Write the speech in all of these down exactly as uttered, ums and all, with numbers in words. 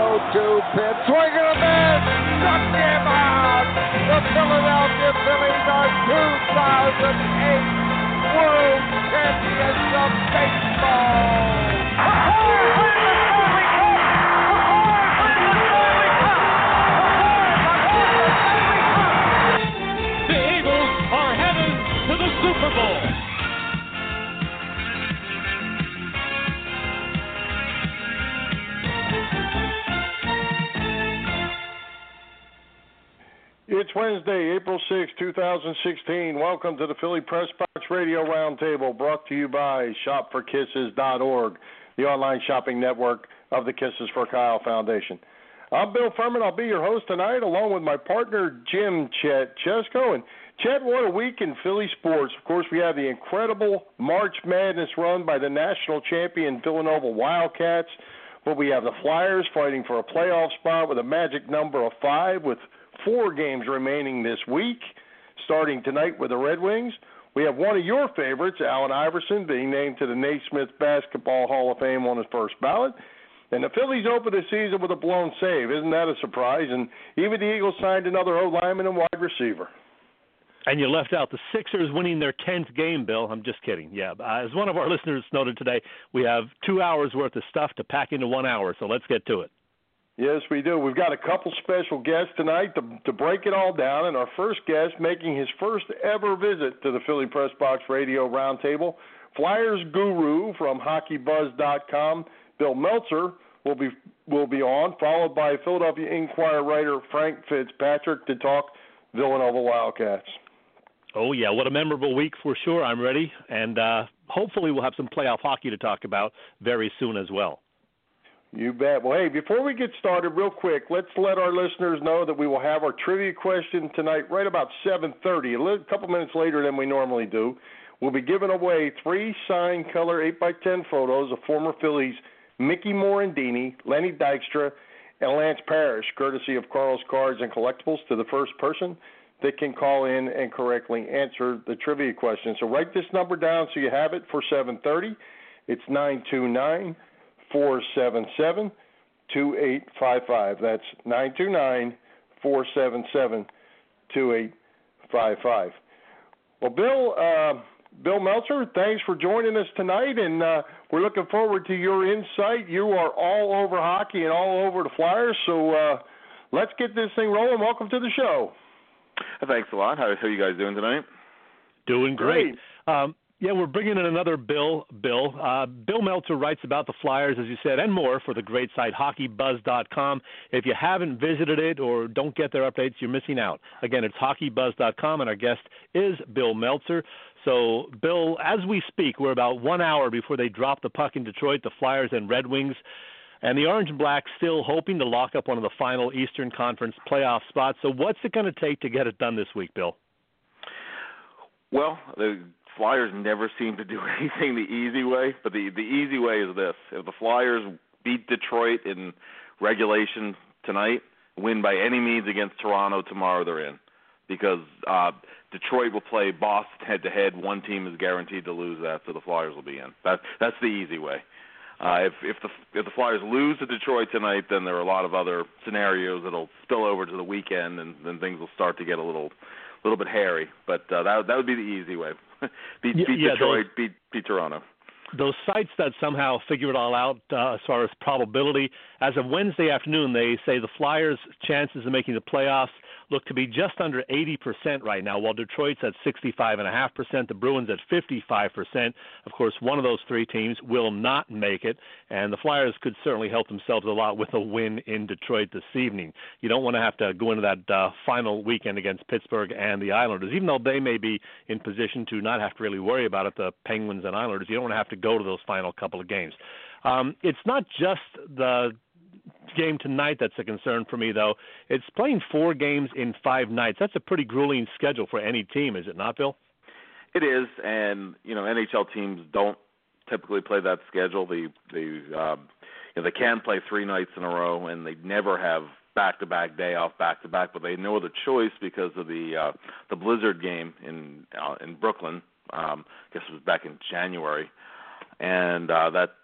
oh two pitch. Swing and a miss. Struck him out. The Philadelphia Phillies are two thousand eight World Champions of Baseball. The Eagles are headed to the Super Bowl. It's Wednesday, April sixth, twenty sixteen. Welcome to the Philly Press Box Radio Roundtable, brought to you by shop for kisses dot org, the online shopping network of the Kisses for Kyle Foundation. I'm Bill Furman. I'll be your host tonight, along with my partner, Jim Chet Chesko. And Chet, what a week in Philly sports. Of course, we have the incredible March Madness run by the national champion Villanova Wildcats, but we have the Flyers fighting for a playoff spot with a magic number of five, with four games remaining this week, starting tonight with the Red Wings. We have one of your favorites, Allen Iverson, being named to the Naismith Basketball Hall of Fame on his first ballot. And the Phillies opened the season with a blown save. Isn't that a surprise? And even the Eagles signed another O-lineman and wide receiver. And you left out the Sixers winning their tenth game, Bill. I'm just kidding. Yeah, uh, as one of our listeners noted today, we have two hours worth of stuff to pack into one hour, so let's get to it. Yes, we do. We've got a couple special guests tonight to, to break it all down, and our first guest making his first ever visit to the Philly Press Box Radio Roundtable, Flyers guru from hockey buzz dot com, Bill Meltzer, will be will be on, followed by Philadelphia Inquirer writer Frank Fitzpatrick to talk Villanova Wildcats. Oh, yeah, what a memorable week for sure. I'm ready, and uh, hopefully we'll have some playoff hockey to talk about very soon as well. You bet. Well, hey, before we get started, real quick, let's let our listeners know that we will have our trivia question tonight right about seven thirty, a little, couple minutes later than we normally do. We'll be giving away three signed color eight by ten photos of former Phillies Mickey Morandini, Lenny Dykstra, and Lance Parrish, courtesy of Carl's Cards and Collectibles, to the first person that can call in and correctly answer the trivia question. So write this number down so you have it for seven thirty. It's nine two nine, four seven seven, two eight five five. That's nine two nine, four seven seven, two eight five five. Well, Bill, uh, Bill Meltzer, thanks for joining us tonight, and uh, we're looking forward to your insight. You are all over hockey and all over the Flyers, so uh, let's get this thing rolling. Welcome to the show. Thanks a lot. How, how are you guys doing tonight? Doing great. great. Um, Yeah, we're bringing in another Bill. Bill uh, Bill Meltzer writes about the Flyers, as you said, and more for the great site hockey buzz dot com. If you haven't visited it or don't get their updates, you're missing out. Again, it's hockey buzz dot com, and our guest is Bill Meltzer. So, Bill, as we speak, we're about one hour before they drop the puck in Detroit, the Flyers and Red Wings. And the Orange and Black still hoping to lock up one of the final Eastern Conference playoff spots. So what's it going to take to get it done this week, Bill? Well, the Flyers never seem to do anything the easy way, but the, the easy way is this. If the Flyers beat Detroit in regulation tonight, win by any means against Toronto tomorrow, they're in. Because uh, Detroit will play Boston head-to-head. One team is guaranteed to lose that, so the Flyers will be in. That, that's the easy way. Uh, if, if, the, if the Flyers lose to Detroit tonight, then there are a lot of other scenarios that will spill over to the weekend, and then things will start to get a little little bit hairy. But uh, that, that would be the easy way. beat yeah, beat yeah, Detroit, those, beat, beat Toronto. Those sites that somehow figure it all out uh, as far as probability, as of Wednesday afternoon, they say the Flyers' chances of making the playoffs look to be just under eighty percent right now, while Detroit's at sixty-five point five percent, the Bruins at fifty-five percent. Of course, one of those three teams will not make it, and the Flyers could certainly help themselves a lot with a win in Detroit this evening. You don't want to have to go into that uh, final weekend against Pittsburgh and the Islanders, even though they may be in position to not have to really worry about it, the Penguins and Islanders. You don't want to have to go to those final couple of games. Um, it's not just the game tonight that's a concern for me, though. It's playing four games in five nights. That's a pretty grueling schedule for any team, is it not, Bill? It is, and you know, N H L teams don't typically play that schedule. They they uh, you know, they can play three nights in a row, and they never have back-to-back day off, back-to-back. But they have no other choice because of the uh, the Blizzard game in uh, in Brooklyn. Um, I guess it was back in January. And uh, that uh,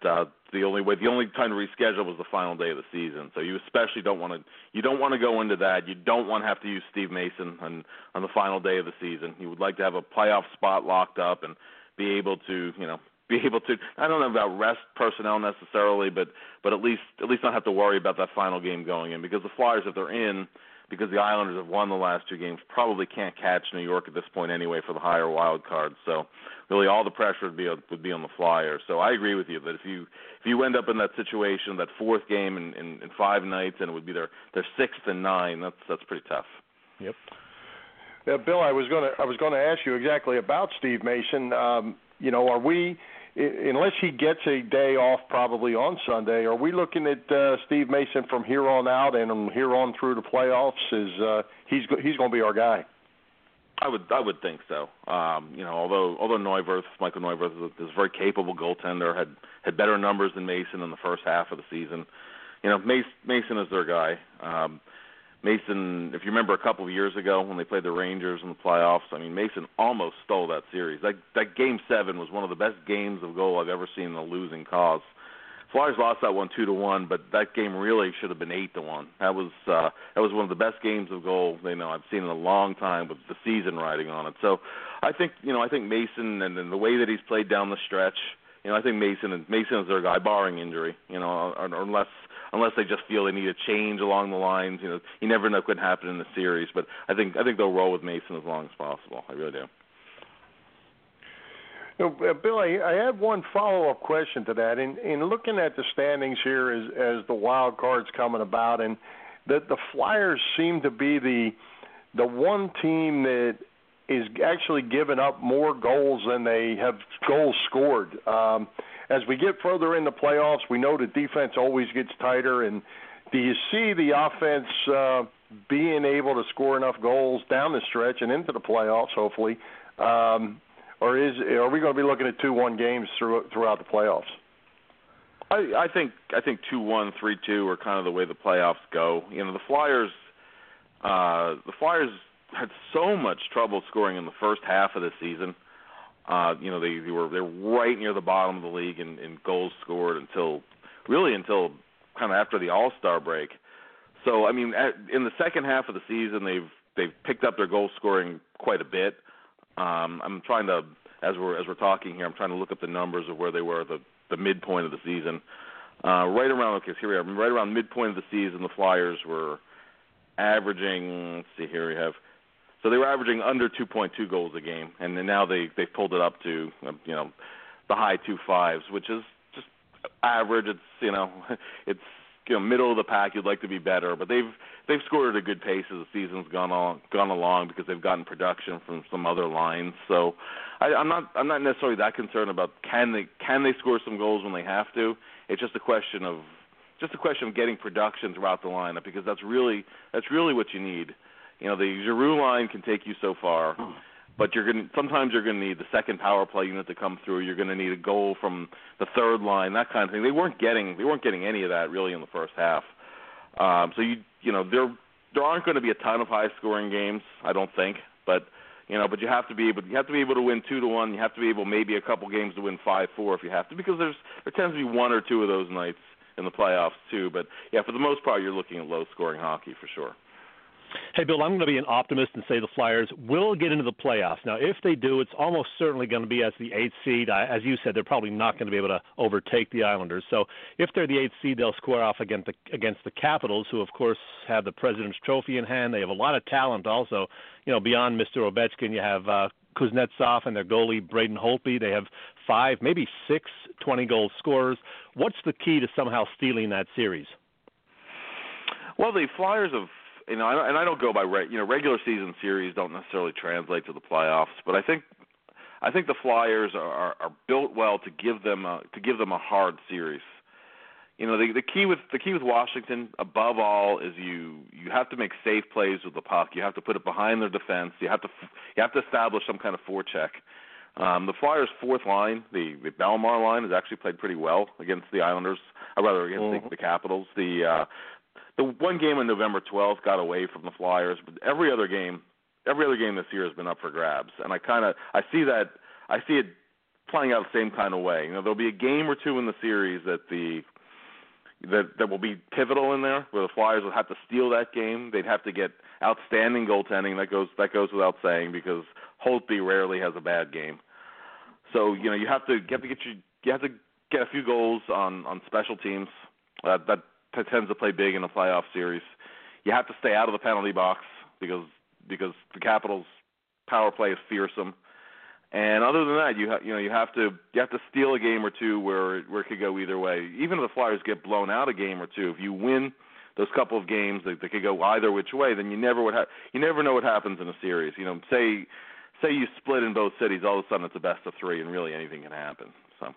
the only way. The only time to reschedule was the final day of the season. So you especially don't want to. You don't want to go into that. You don't want to have to use Steve Mason on on the final day of the season. You would like to have a playoff spot locked up and be able to, you know, be able to. I don't know about rest personnel necessarily, but but at least at least not have to worry about that final game going in, because the Flyers, if they're in, because the Islanders have won the last two games, probably can't catch New York at this point anyway for the higher wild card. So really all the pressure would be would be on the Flyers. So I agree with you that if you if you end up in that situation, that fourth game in, in, in five nights, and it would be their, their sixth and nine, that's that's pretty tough. Yep. Yeah, Bill, I was gonna I was gonna ask you exactly about Steve Mason. Um, you know, are we, unless he gets a day off probably on Sunday, are we looking at uh, Steve Mason from here on out and from here on through the playoffs? Is uh, he's he's going to be our guy? I would I would think so. Um, you know, although although Neuwirth, Michael Neuwirth is a, is a very capable goaltender, had had better numbers than Mason in the first half of the season. You know, Mason, Mason is their guy. Um, Mason, if you remember a couple of years ago when they played the Rangers in the playoffs, I mean, Mason almost stole that series. That that game seven was one of the best games of goal I've ever seen in a losing cause. Flyers lost that one two to one, but that game really should have been eight to one. That was uh, that was one of the best games of goal you know I've seen in a long time, with the season riding on it. So I think you know I think Mason and, and the way that he's played down the stretch, you know I think Mason and Mason is their guy, barring injury, you know, or, or unless. Unless they just feel they need a change along the lines, you know, you never know what could happen in the series. But I think I think they'll roll with Mason as long as possible. I really do. You know, Bill, I, I had one follow-up question to that. In, in looking at the standings here as, as the wild card's coming about, and the, the Flyers seem to be the the one team that is actually giving up more goals than they have goals scored. Um, As we get further in the playoffs, we know the defense always gets tighter. And do you see the offense uh, being able to score enough goals down the stretch and into the playoffs, hopefully? Um, or is are we going to be looking at two one games through, throughout the playoffs? I, I think I think two one, three two are kind of the way the playoffs go. You know, the Flyers, uh, the Flyers had so much trouble scoring in the first half of the season. Uh, you know, they, they were they're right near the bottom of the league in, in goals scored until really until kind of after the All-Star break. So I mean, at, in the second half of the season, they've they've picked up their goal scoring quite a bit. Um, I'm trying to as we're as we're talking here, I'm trying to look up the numbers of where they were at the the midpoint of the season. Uh, right around okay, here we are. Right around midpoint of the season, the Flyers were averaging. Let's see, here we have. So they were averaging under two point two goals a game, and then now they they've pulled it up to you know the high two fives, which is just average. It's you know it's you know middle of the pack. You'd like to be better, but they've they've scored at a good pace as the season's gone on gone along because they've gotten production from some other lines. So I, I'm not I'm not necessarily that concerned about can they can they score some goals when they have to. It's just a question of just a question of getting production throughout the lineup, because that's really that's really what you need. You know, the Giroux line can take you so far, but you're going sometimes you're going to need the second power play unit to come through. You're going to need a goal from the third line, that kind of thing. They weren't getting they weren't getting any of that really in the first half. Um, so you you know there there aren't going to be a ton of high scoring games, I don't think, but you know, but you have to be able you have to be able to win two to one. You have to be able maybe a couple games to win five four if you have to, because there's there tends to be one or two of those nights in the playoffs too. But yeah, for the most part, you're looking at low scoring hockey for sure. Hey, Bill, I'm going to be an optimist and say the Flyers will get into the playoffs. Now, if they do, it's almost certainly going to be as the eighth seed. As you said, they're probably not going to be able to overtake the Islanders. So if they're the eighth seed, they'll square off against the, against the Capitals, who, of course, have the President's Trophy in hand. They have a lot of talent also. You know, beyond Mister Ovechkin, you have uh, Kuznetsov and their goalie, Braden Holtby. They have five, maybe six twenty-goal scorers. What's the key to somehow stealing that series? Well, the Flyers have You know, and I don't go by re- you know regular season series don't necessarily translate to the playoffs, but I think I think the Flyers are, are, are built well to give them a, to give them a hard series. You know, the, the key with the key with Washington above all is you you have to make safe plays with the puck. You have to put it behind their defense. You have to you have to establish some kind of forecheck. Um, the Flyers' fourth line, the the Belmar line, has actually played pretty well against the Islanders, or rather against mm-hmm. the, the Capitals. The uh, The one game on November twelfth got away from the Flyers, but every other game, every other game this year has been up for grabs. And I kind of, I see that, I see it playing out the same kind of way. You know, there'll be a game or two in the series that the that that will be pivotal in there, where the Flyers will have to steal that game. They'd have to get outstanding goaltending. That goes that goes without saying, because Holtby rarely has a bad game. So you know you have to you have to get you you have to get a few goals on on special teams. Uh, that tends to play big in a playoff series. You have to stay out of the penalty box because because the Capitals' power play is fearsome. And other than that, you ha- you know you have to you have to steal a game or two where where it could go either way. Even if the Flyers get blown out a game or two, if you win those couple of games that, that could go either which way, then you never would ha- you never know what happens in a series. You know, say say you split in both cities, all of a sudden it's a best of three, and really anything can happen. So,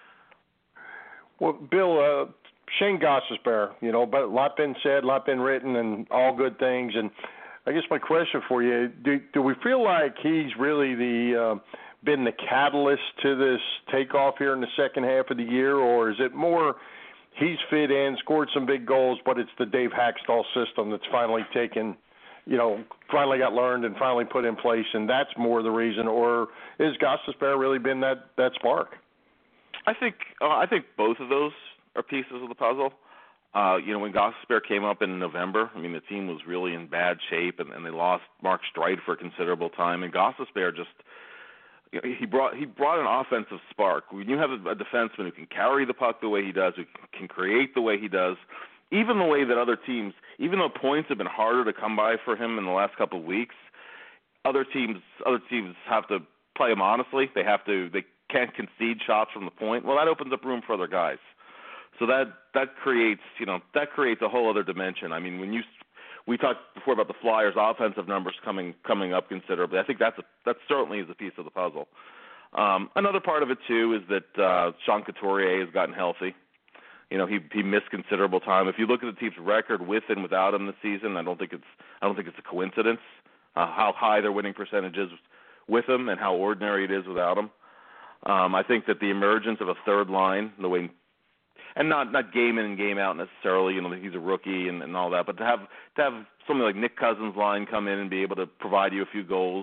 well, Bill, uh, Shane Gostisbehere, you know, but a lot been said, a lot been written, and all good things. And I guess my question for you: Do do we feel like he's really the uh, been the catalyst to this takeoff here in the second half of the year, or is it more he's fit in, scored some big goals, but it's the Dave Haxtell system that's finally taken, you know, finally got learned and finally put in place, and that's more the reason, or is Gostisbehere really been that, that spark? I think uh, I think both of those are pieces of the puzzle. Uh, you know, when Gostisbehere came up in November, I mean, the team was really in bad shape, and, and they lost Mark Streit for a considerable time, and Gostisbehere just He brought he brought an offensive spark. When you have a, a defenseman who can carry the puck the way he does, who can create the way he does, even the way that other teams, even though points have been harder to come by for him in the last couple of weeks, other teams other teams have to play him honestly. They have to they can't concede shots from the point. Well, that opens up room for other guys. So that that creates you know that creates a whole other dimension. I mean, when you We talked before about the Flyers' offensive numbers coming coming up considerably. I think that's a, that certainly is a piece of the puzzle. Um, another part of it too is that uh, Sean Couturier has gotten healthy. You know, he he missed considerable time. If you look at the team's record with and without him this season, I don't think it's I don't think it's a coincidence uh, how high their winning percentage is with him and how ordinary it is without him. Um, I think that the emergence of a third line, the way. And not not game in and game out necessarily. You know, he's a rookie and, and all that. But to have to have something like Nick Cousins' line come in and be able to provide you a few goals,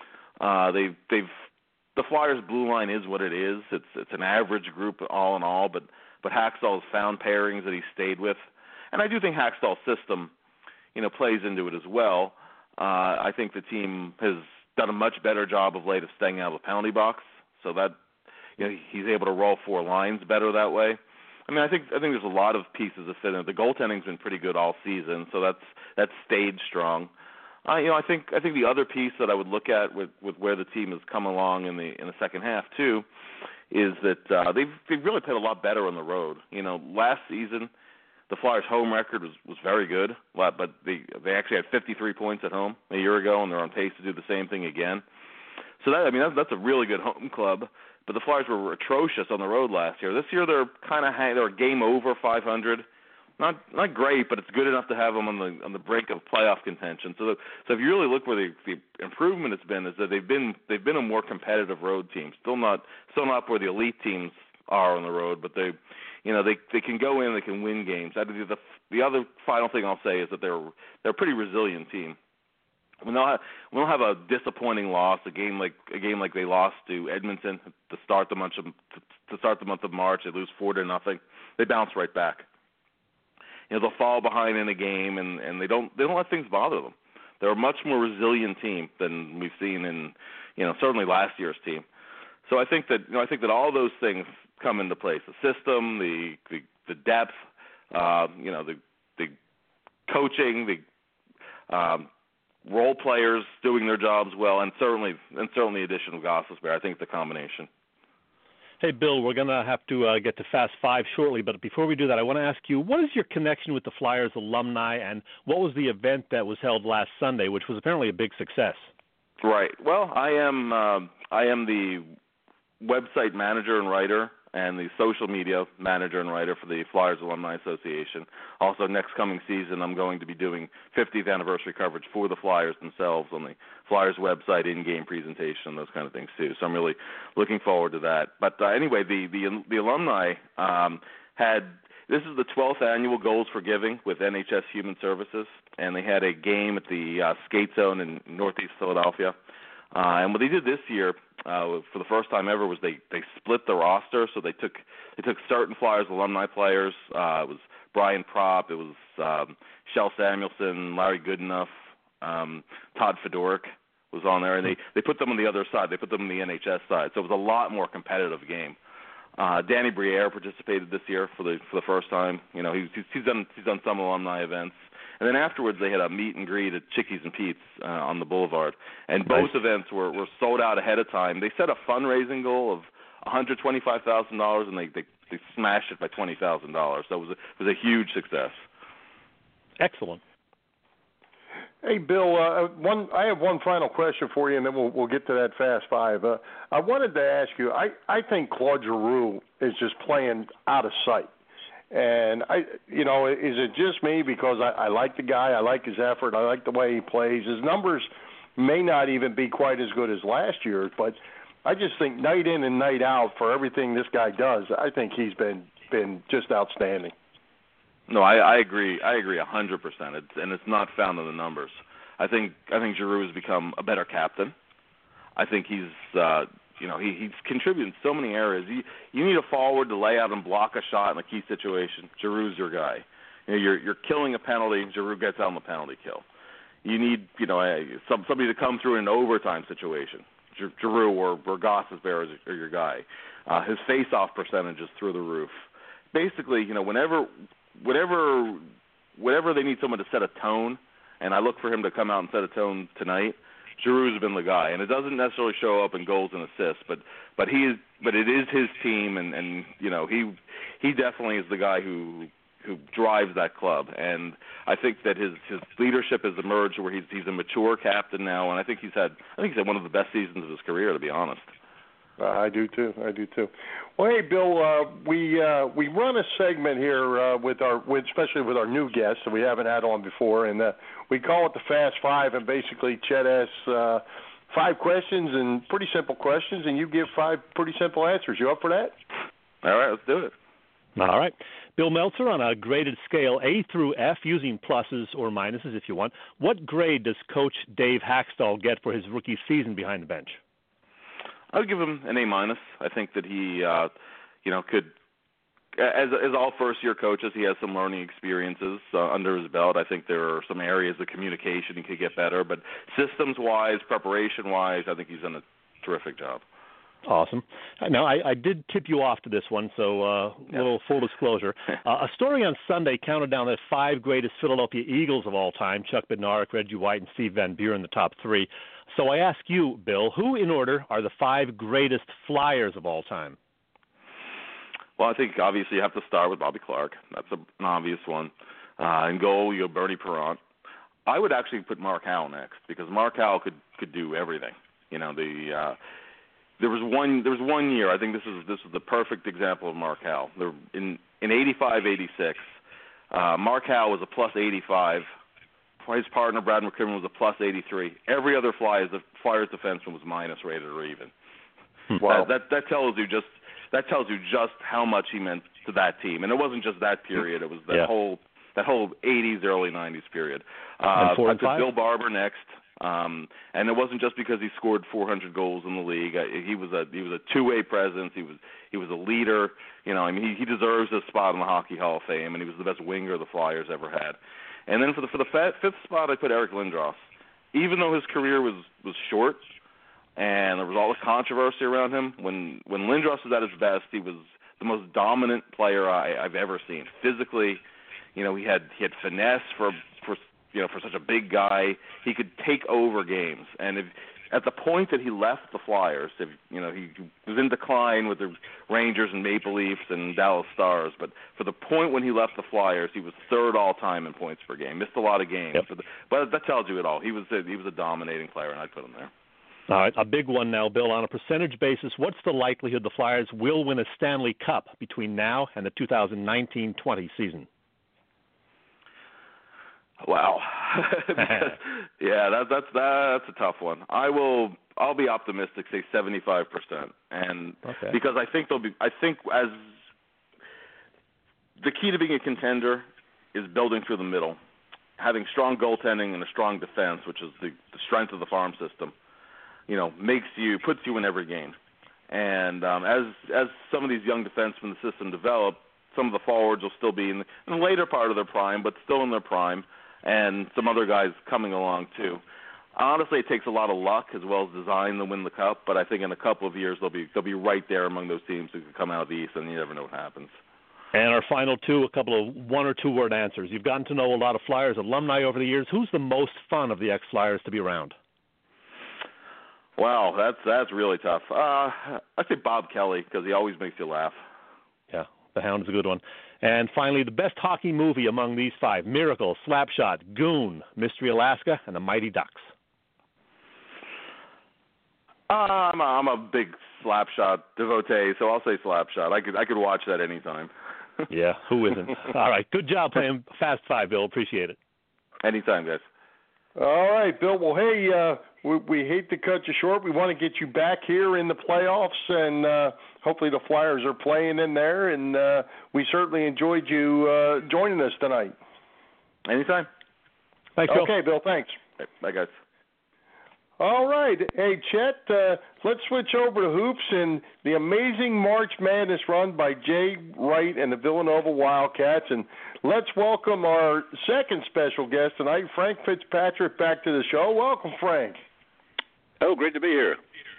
uh, they've they've the Flyers' blue line is what it is. It's it's an average group all in all. But but Haxtell has found pairings that he stayed with, and I do think Haxtell's system, you know, plays into it as well. Uh, I think the team has done a much better job of late of staying out of the penalty box, so that you know he's able to roll four lines better that way. I mean, I think I think there's a lot of pieces that fit in. The goaltending's been pretty good all season, so that's that's stayed strong. Uh, you know, I think I think the other piece that I would look at with, with where the team has come along in the in the second half too, is that uh, they've they've really played a lot better on the road. You know, last season the Flyers' home record was, was very good, but they they actually had fifty-three points at home a year ago, and they're on pace to do the same thing again. So that I mean that's, that's a really good home club. But the Flyers were atrocious on the road last year. This year they're kind of hang, they're game over five hundred. Not not great, but it's good enough to have them on the on the brink of playoff contention. So the, so if you really look where the, the improvement has been, is that they've been they've been a more competitive road team. Still not still not where the elite teams are on the road, but they you know they they can go in, they can win games. I think the the other final thing I'll say is that they're they're a pretty resilient team. We don't have we don't have a disappointing loss, a game like a game like they lost to Edmonton to start the month of to start the month of March. They lose four to nothing. They bounce right back. You know, they'll fall behind in a game, and, and they don't they don't let things bother them. They're a much more resilient team than we've seen in you know certainly last year's team. So I think that you know I think that all those things come into place: the system, the the, the depth, uh, you know, the the coaching, the um, role players doing their jobs well, and certainly and certainly the addition of Gostisbehere. I think the combination. Hey, Bill, we're going to have to uh, get to Fast Five shortly, but before we do that, I want to ask you, what is your connection with the Flyers alumni, and what was the event that was held last Sunday, which was apparently a big success? Right. Well, I am uh, I am the website manager and writer and the social media manager and writer for the Flyers Alumni Association. Also, next coming season, I'm going to be doing fiftieth anniversary coverage for the Flyers themselves on the Flyers website, in-game presentation, those kind of things too. So I'm really looking forward to that. But uh, anyway, the the, the alumni um, had this is the twelfth annual Goals for Giving with N H S Human Services, and they had a game at the uh, Skate Zone in Northeast Philadelphia. Uh, and what they did this year, uh, for the first time ever, was they, they split the roster. So they took they took certain Flyers alumni players. Uh, it was Brian Propp, it was um, Shel Samuelson, Larry Goodenough, um, Todd Fedoruk was on there, and they, they put them on the other side. They put them on the N H S side, so it was a lot more competitive game. Uh, Danny Briere participated this year for the for the first time. You know, he's he's done he's done some alumni events, and then afterwards they had a meet and greet at Chickies and Pete's uh, on the Boulevard, and both nice. events were, were sold out ahead of time. They set a fundraising goal of one hundred twenty-five thousand dollars, and they, they they smashed it by twenty thousand dollars. So it was a, it was a huge success. Excellent. Hey, Bill, uh, one, I have one final question for you, and then we'll, we'll get to that Fast Five. Uh, I wanted to ask you, I, I think Claude Giroux is just playing out of sight. And, I, you know, is it just me because I, I like the guy, I like his effort, I like the way he plays. His numbers may not even be quite as good as last year, but I just think night in and night out for everything this guy does, I think he's been, been just outstanding. No, I, I agree. I agree a hundred percent. It's and it's not found in the numbers. I think I think Giroux has become a better captain. I think he's uh, you know he, he's contributed in so many areas. You you need a forward to lay out and block a shot in a key situation. Giroux's your guy. You know, you're you're killing a penalty. Giroux gets out on the penalty kill. You need you know a, some somebody to come through in an overtime situation. Giroux or or Gostisbehere are your guy. Uh, his face-off percentage is through the roof. Basically, you know whenever. Whatever, whatever they need someone to set a tone, and I look for him to come out and set a tone tonight. Giroux's been the guy, and it doesn't necessarily show up in goals and assists, but but he is, but it is his team, and, and you know he he definitely is the guy who who drives that club, and I think that his his leadership has emerged where he's he's a mature captain now, and I think he's had I think he's had one of the best seasons of his career, to be honest. Uh, I do too. I do too. Well, hey, Bill, uh, we uh, we run a segment here uh, with our, with, especially with our new guests that we haven't had on before, and uh, we call it the Fast Five. And basically, Chet asks uh, five questions and pretty simple questions, and you give five pretty simple answers. You up for that? All right, let's do it. All right, Bill Meltzer, on a graded scale A through F, using pluses or minuses if you want, what grade does Coach Dave Hakstol get for his rookie season behind the bench? I would give him an A minus. I think that he, uh, you know, could, as as all first year coaches, he has some learning experiences uh, under his belt. I think there are some areas of communication he could get better, but systems wise, preparation wise, I think he's done a terrific job. Awesome. Now, I, I did tip you off to this one, so a uh, yeah. little full disclosure. uh, a story on Sunday counted down the five greatest Philadelphia Eagles of all time: Chuck Bednarik, Reggie White, and Steve Van Buren, the top three. So I ask you, Bill, who in order are the five greatest Flyers of all time? Well, I think obviously you have to start with Bobby Clark. That's a, an obvious one. Uh, in goal, you go Bernie Parent. I would actually put Mark Howell next because Mark Howell could, could do everything. You know, the uh, there was one there was one year. I think this is this is the perfect example of Mark Howell. There, in in eighty-five eighty-six, uh, Mark Howell was a plus eighty-five. His partner, Brad McCrimmon, was a plus eighty-three. Every other Flyers, the Flyers defenseman was minus rated or even. Wow. That, that that tells you just that tells you just how much he meant to that team. And it wasn't just that period; it was that yeah. whole that whole eighties, early nineties period. Uh, and four I and put five? Bill Barber next, um, and it wasn't just because he scored four hundred goals in the league. Uh, he was a he was a two-way presence. He was he was a leader. You know, I mean, he, he deserves a spot in the Hockey Hall of Fame, and he was the best winger the Flyers ever had. And then for the for the fifth spot, I put Eric Lindros. Even though his career was, was short and there was all the controversy around him, when when Lindros was at his best, he was the most dominant player I, I've ever seen. Physically, you know, he had he had finesse for for you know for such a big guy. He could take over games, and if, at the point that he left the Flyers, if, you know, he was in decline with the Rangers and Maple Leafs and Dallas Stars, but for the point when he left the Flyers, he was third all time in points per game. Missed a lot of games, yep. but, the, but that tells you it all. He was a, he was a dominating player, and I'd put him there. All right, a big one now, Bill. On a percentage basis, what's the likelihood the Flyers will win a Stanley Cup between now and the two thousand nineteen twenty season? Wow. yeah, that, that's that's a tough one. I will. I'll be optimistic, say seventy-five percent, and okay. because I think they'll be. I think as the key to being a contender is building through the middle, having strong goaltending and a strong defense, which is the, the strength of the farm system. you know, makes you puts you in every game. And um, as as some of these young defensemen in the system develop, some of the forwards will still be in the, in the later part of their prime, but still in their prime, and some other guys coming along too. Honestly, it takes a lot of luck as well as design to win the cup, but I think in a couple of years they'll be they'll be right there among those teams who can come out of the East, and you never know what happens. And our final two, a couple of one or two word answers. You've gotten to know a lot of Flyers alumni over the years. Who's the most fun of the ex-Flyers to be around? Wow, that's that's really tough. Uh, I'd say Bob Kelly, because he always makes you laugh. Yeah, the Hound is a good one. And finally, the best hockey movie among these five: Miracle, Slapshot, Goon, Mystery Alaska, and The Mighty Ducks. Uh, I'm, a, I'm a big Slapshot devotee, so I'll say Slapshot. I could I could watch that anytime. Yeah, who isn't? All right, good job playing Fast Five, Bill. Appreciate it. Anytime, guys. All right, Bill. Well, hey, uh, we, we hate to cut you short. We want to get you back here in the playoffs, and uh, hopefully the Flyers are playing in there. And uh, we certainly enjoyed you uh, joining us tonight. Anytime. Thanks, Bill. Okay, Bill. Thanks. Bye, guys. All right. Hey, Chet, uh, let's switch over to hoops and the amazing March Madness run by Jay Wright and the Villanova Wildcats. And let's welcome our second special guest tonight, Frank Fitzpatrick, back to the show. Welcome, Frank. Oh, great to be here.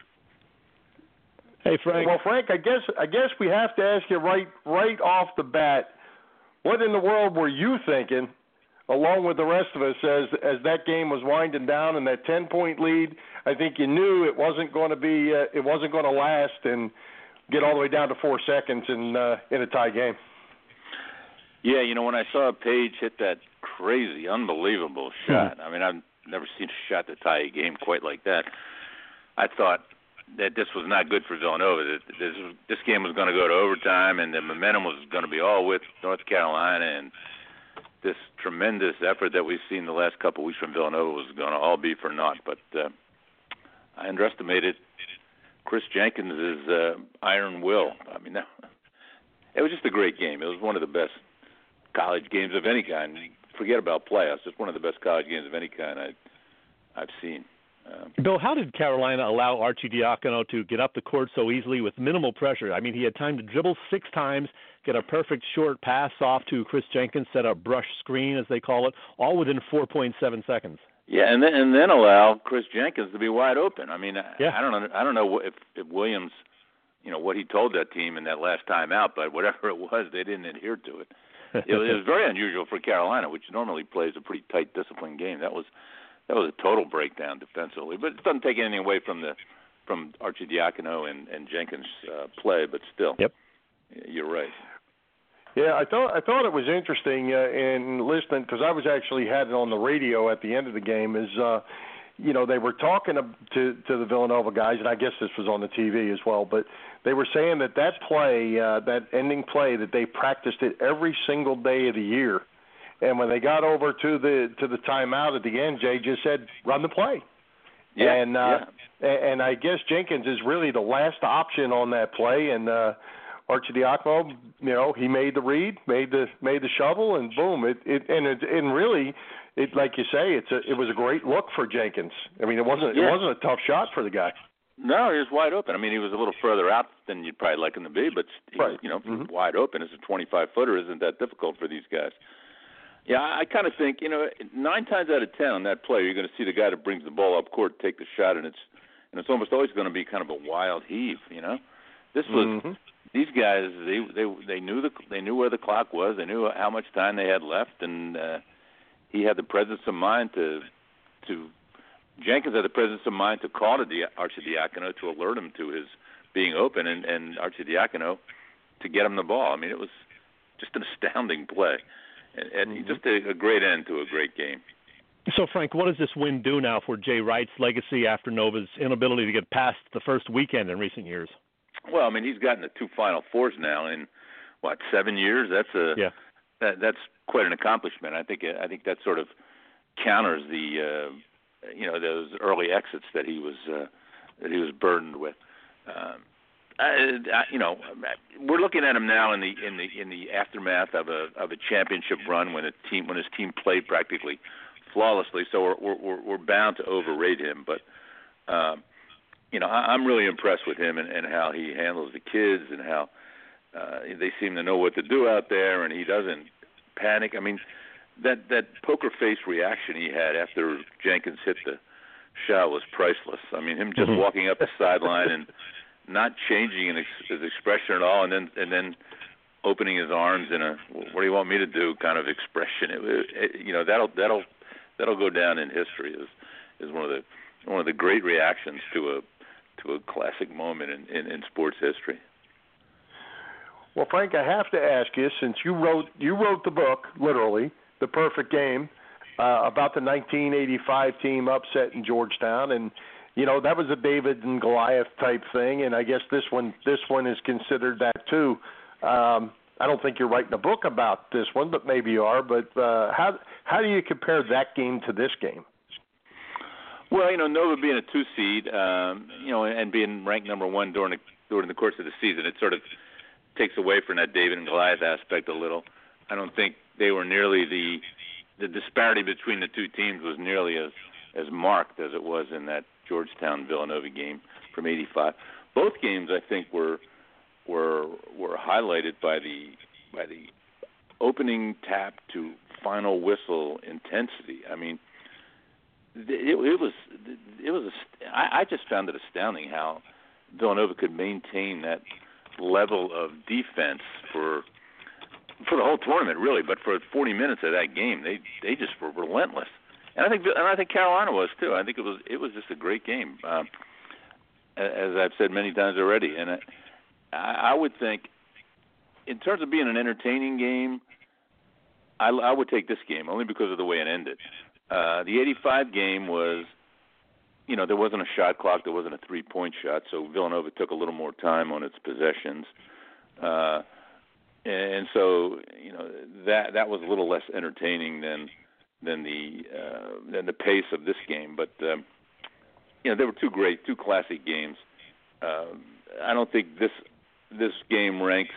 Hey, Frank. Well, Frank, I guess I guess we have to ask you right right off the bat, what in the world were you thinking, along with the rest of us, as as that game was winding down and that ten-point lead? I think you knew it wasn't going to be uh, it wasn't going to last and get all the way down to four seconds in uh, in a tie game. Yeah, you know, when I saw Page hit that crazy, unbelievable shot, Mm-hmm. I mean, I've never seen a shot to tie a game quite like that. I thought that this was not good for Villanova. That this this game was going to go to overtime, and the momentum was going to be all with North Carolina, and this tremendous effort that we've seen the last couple of weeks from Villanova was going to all be for naught. But uh, I underestimated Chris Jenkins' uh, iron will. I mean, that, it was just a great game. It was one of the best college games of any kind. Forget about playoffs. It's one of the best college games of any kind I, I've seen. Uh, Bill, how did Carolina allow Arcidiacono to get up the court so easily with minimal pressure? I mean, he had time to dribble six times, get a perfect short pass off to Chris Jenkins, set a brush screen, as they call it, all within four point seven seconds. Yeah, and then and then allow Chris Jenkins to be wide open. I mean, yeah. I don't know. I don't know if, if Williams, you know, what he told that team in that last time out, but whatever it was, they didn't adhere to it. It was, it was very unusual for Carolina, which normally plays a pretty tight, disciplined game. That was that was a total breakdown defensively, but it doesn't take anything away from the from Arcidiacono and, and Jenkins' uh, play. But still, yep, you're right. Yeah, I thought I thought it was interesting uh, in listening, because I was actually had it on the radio at the end of the game. Is uh, you know, they were talking to to the Villanova guys, and I guess this was on the T V as well, but they were saying that that play, uh, that ending play, that they practiced it every single day of the year. And when they got over to the to the timeout at the end, Jay just said, "Run the play." Yeah, and uh, yeah. and I guess Jenkins is really the last option on that play. And uh, Arcidiacono, you know, he made the read, made the made the shovel, and boom! It it and it and really, it like you say, it's a it was a great look for Jenkins. I mean, it wasn't yeah. it wasn't a tough shot for the guy. No, he was wide open. I mean, he was a little further out than you'd probably like him to be, but he right. was, you know, mm-hmm. wide open. As a twenty-five footer isn't that difficult for these guys. Yeah, I kind of think, you know, nine times out of ten on that play, you're going to see the guy that brings the ball up court take the shot, and it's and it's almost always going to be kind of a wild heave. You know, this was mm-hmm. these guys. They they they knew the they knew where the clock was. They knew how much time they had left, and uh, he had the presence of mind to to Jenkins had the presence of mind to call to the Arcidiacono to alert him to his being open, and and Arcidiacono to get him the ball. I mean, it was just an astounding play. And, and mm-hmm. just a, a great end to a great game. So, Frank, what does this win do now for Jay Wright's legacy after Nova's inability to get past the first weekend in recent years? Well, I mean, he's gotten to two Final Fours now in what seven years. That's a yeah. that, that's quite an accomplishment. I think I think that sort of counters the uh, you know those early exits that he was uh, that he was burdened with. Um, I, I, you know, we're looking at him now in the in the in the aftermath of a of a championship run when a team when his team played practically flawlessly. So we're we're we're bound to overrate him. But um, you know, I, I'm really impressed with him and, and how he handles the kids and how uh, they seem to know what to do out there, and he doesn't panic. I mean, that that poker face reaction he had after Jenkins hit the shot was priceless. I mean, him just mm-hmm. walking up the sideline and not changing his, his expression at all, and then and then opening his arms in a "what do you want me to do" kind of expression. It, it, you know, that'll that'll that'll go down in history as is one of the one of the great reactions to a to a classic moment in, in, in sports history. Well, Frank, I have to ask you, since you wrote you wrote the book, literally, The Perfect Game, uh, about the nineteen eighty-five team upset in Georgetown, and you know that was a David and Goliath type thing, and I guess this one this one is considered that too. Um, I don't think you're writing a book about this one, but maybe you are. But uh, how how do you compare that game to this game? Well, you know, Nova being a two seed, um, you know, and being ranked number one during the during the course of the season, it sort of takes away from that David and Goliath aspect a little. I don't think they were nearly the the disparity between the two teams was nearly as as marked as it was in that Georgetown Villanova game from eighty-five. Both games, I think, were were were highlighted by the by the opening tap to final whistle intensity. I mean, it, it was it was a, I, I just found it astounding how Villanova could maintain that level of defense for for the whole tournament, really. But for forty minutes of that game, they they just were relentless. And I think and I think Carolina was too. I think it was it was just a great game, um, as I've said many times already. And I, I would think, in terms of being an entertaining game, I, I would take this game only because of the way it ended. Uh, the eighty-five game was, you know, there wasn't a shot clock, there wasn't a three-point shot, so Villanova took a little more time on its possessions, uh, and so you know that that was a little less entertaining than than the uh, than the pace of this game. But um, you know, they were two great, two classic games. Uh, I don't think this this game ranks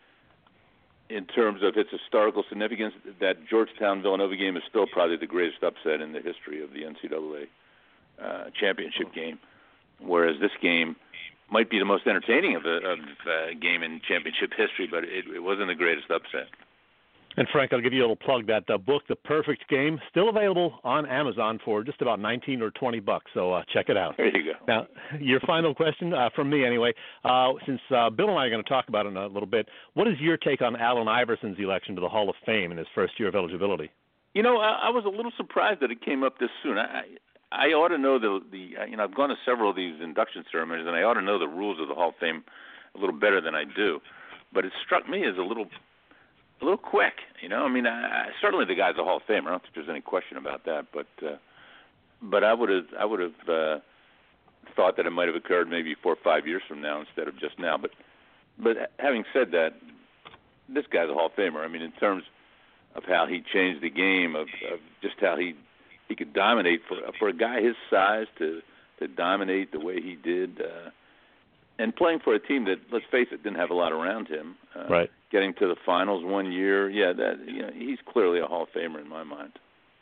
in terms of its historical significance. That Georgetown Villanova game is still probably the greatest upset in the history of the N C double A uh, championship game, whereas this game might be the most entertaining of a of, uh, game in championship history, but it, it wasn't the greatest upset. And Frank, I'll give you a little plug. That uh, book, The Perfect Game, still available on Amazon for just about nineteen or twenty bucks. So uh, check it out. There you go. Now, your final question uh, from me, anyway. Uh, since uh, Bill and I are going to talk about it in a little bit, what is your take on Allen Iverson's election to the Hall of Fame in his first year of eligibility? You know, I, I was a little surprised that it came up this soon. I I ought to know the the you know I've gone to several of these induction ceremonies, and I ought to know the rules of the Hall of Fame a little better than I do. But it struck me as a little. A little quick, you know. I mean, I, I, certainly the guy's a Hall of Famer. I don't think there's any question about that. But, uh, but I would have, I would have uh, thought that it might have occurred maybe four or five years from now instead of just now. But, but having said that, this guy's a Hall of Famer. I mean, in terms of how he changed the game, of, of just how he he could dominate for for a guy his size to to dominate the way he did. Uh, And playing for a team that, let's face it, didn't have a lot around him. Uh, right. Getting to the finals one year, yeah, that you know, he's clearly a Hall of Famer in my mind.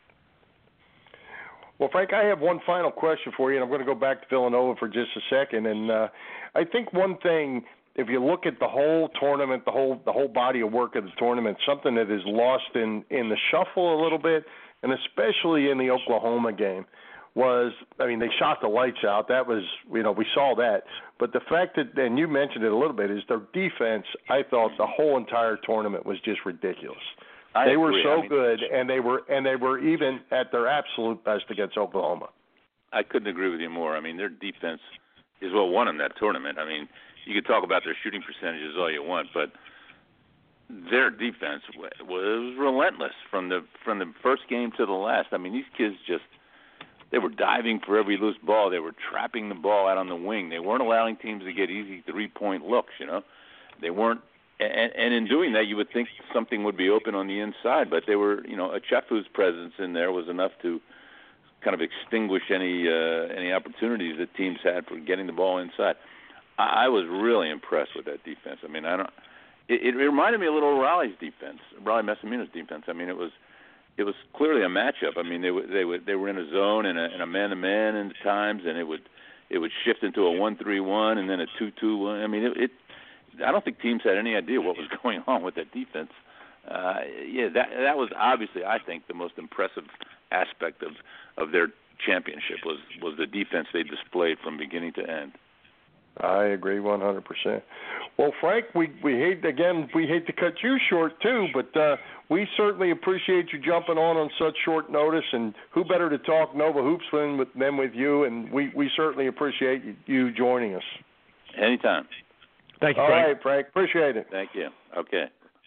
Well, Frank, I have one final question for you, and I'm going to go back to Villanova for just a second. And uh, I think one thing, if you look at the whole tournament, the whole the whole body of work of the tournament, something that is lost in, in the shuffle a little bit, and especially in the Oklahoma game, was, I mean, they shot the lights out. That was, you know, we saw that. But the fact that, and you mentioned it a little bit, is their defense, I thought the whole entire tournament was just ridiculous. I they agree. were so I mean, good, and they were and they were even at their absolute best against Oklahoma. I couldn't agree with you more. I mean, their defense is what won them that tournament. I mean, you could talk about their shooting percentages all you want, but their defense was relentless from the from the first game to the last. I mean, these kids just, they were diving for every loose ball. They were trapping the ball out on the wing. They weren't allowing teams to get easy three-point looks, you know. They weren't, and, and in doing that, you would think something would be open on the inside, but they were, you know, Achefu's presence in there was enough to kind of extinguish any uh, any opportunities that teams had for getting the ball inside. I, I was really impressed with that defense. I mean, I don't. It, it reminded me a little of Raleigh's defense, Raleigh Massimino's defense. I mean, it was. It was clearly a matchup. I mean, they were they were they were in a zone and a, and a man-to-man at times, and it would it would shift into a one three one and then a two two one. I mean, it, it. I don't think teams had any idea what was going on with that defense. Uh, yeah, that that was obviously, I think, the most impressive aspect of, of their championship was, was the defense they displayed from beginning to end. I agree one hundred percent. Well, Frank, we, we hate, again, we hate to cut you short, too, but uh, we certainly appreciate you jumping on on such short notice, and who better to talk Nova Hoops than with, than with you, and we, we certainly appreciate you joining us. Anytime. Thank you, All Frank. right, Frank, appreciate it. Thank you. Okay.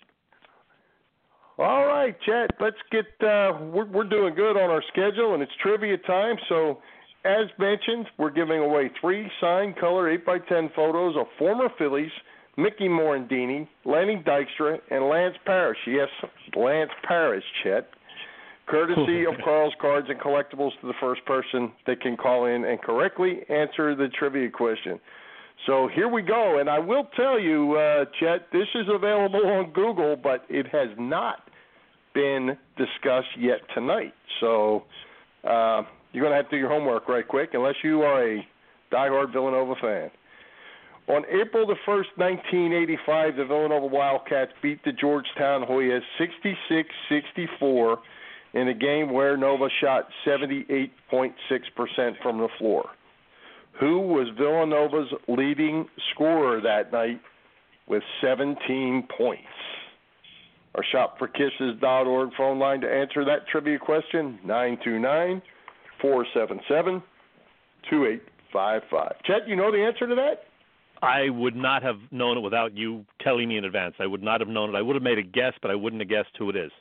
All right, Chet, let's get, uh, we're, we're doing good on our schedule, and it's trivia time, so as mentioned, we're giving away three signed color eight by ten photos of former Phillies, Mickey Morandini, Lenny Dykstra, and Lance Parrish. Yes, Lance Parrish, Chet. Courtesy of Carl's Cards and Collectibles to the first person that can call in and correctly answer the trivia question. So here we go, and I will tell you, uh, Chet, this is available on Google, but it has not been discussed yet tonight. So uh, you're going to have to do your homework right quick, unless you are a diehard Villanova fan. On April the first, nineteen eighty-five, the Villanova Wildcats beat the Georgetown Hoyas sixty-six sixty-four in a game where Nova shot seventy-eight point six percent from the floor. Who was Villanova's leading scorer that night with seventeen points? Our shop for kisses dot org phone line to answer that trivia question, nine two nine, four seven seven, two eight five five. Chet, you know the answer to that? I would not have known it without you telling me in advance. I would not have known it. I would have made a guess, but I wouldn't have guessed who it is.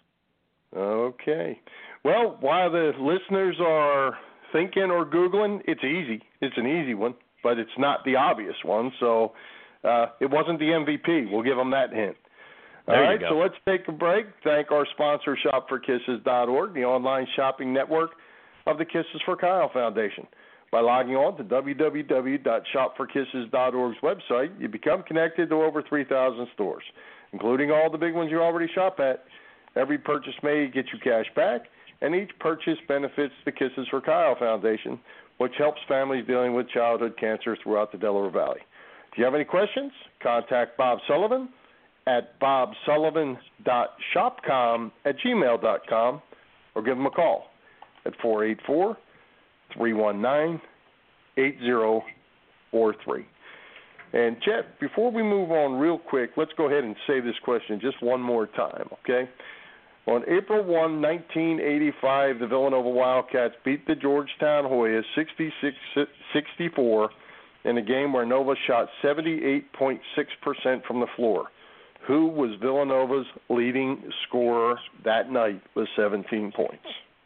Okay. Well, while the listeners are thinking or Googling, it's easy. It's an easy one, but it's not the obvious one, so uh, it wasn't the M V P. We'll give them that hint. All there right, you go. So let's take a break. Thank our sponsor, shop for kisses dot org, the online shopping network of the Kisses for Kyle Foundation. By logging on to w w w dot shop for kisses dot org's website, you become connected to over three thousand stores, including all the big ones you already shop at. Every purchase made gets you cash back, and each purchase benefits the Kisses for Kyle Foundation, which helps families dealing with childhood cancer throughout the Delaware Valley. If you have any questions, contact Bob Sullivan at bob sullivan dot shopcom at gmail dot com or give him a call at four eight four, three one nine, eight zero four three. And, Chet, before we move on real quick, let's go ahead and say this question just one more time, okay? On April first, nineteen eighty-five, the Villanova Wildcats beat the Georgetown Hoyas sixty-six sixty-four in a game where Nova shot seventy-eight point six percent from the floor. Who was Villanova's leading scorer that night with seventeen points?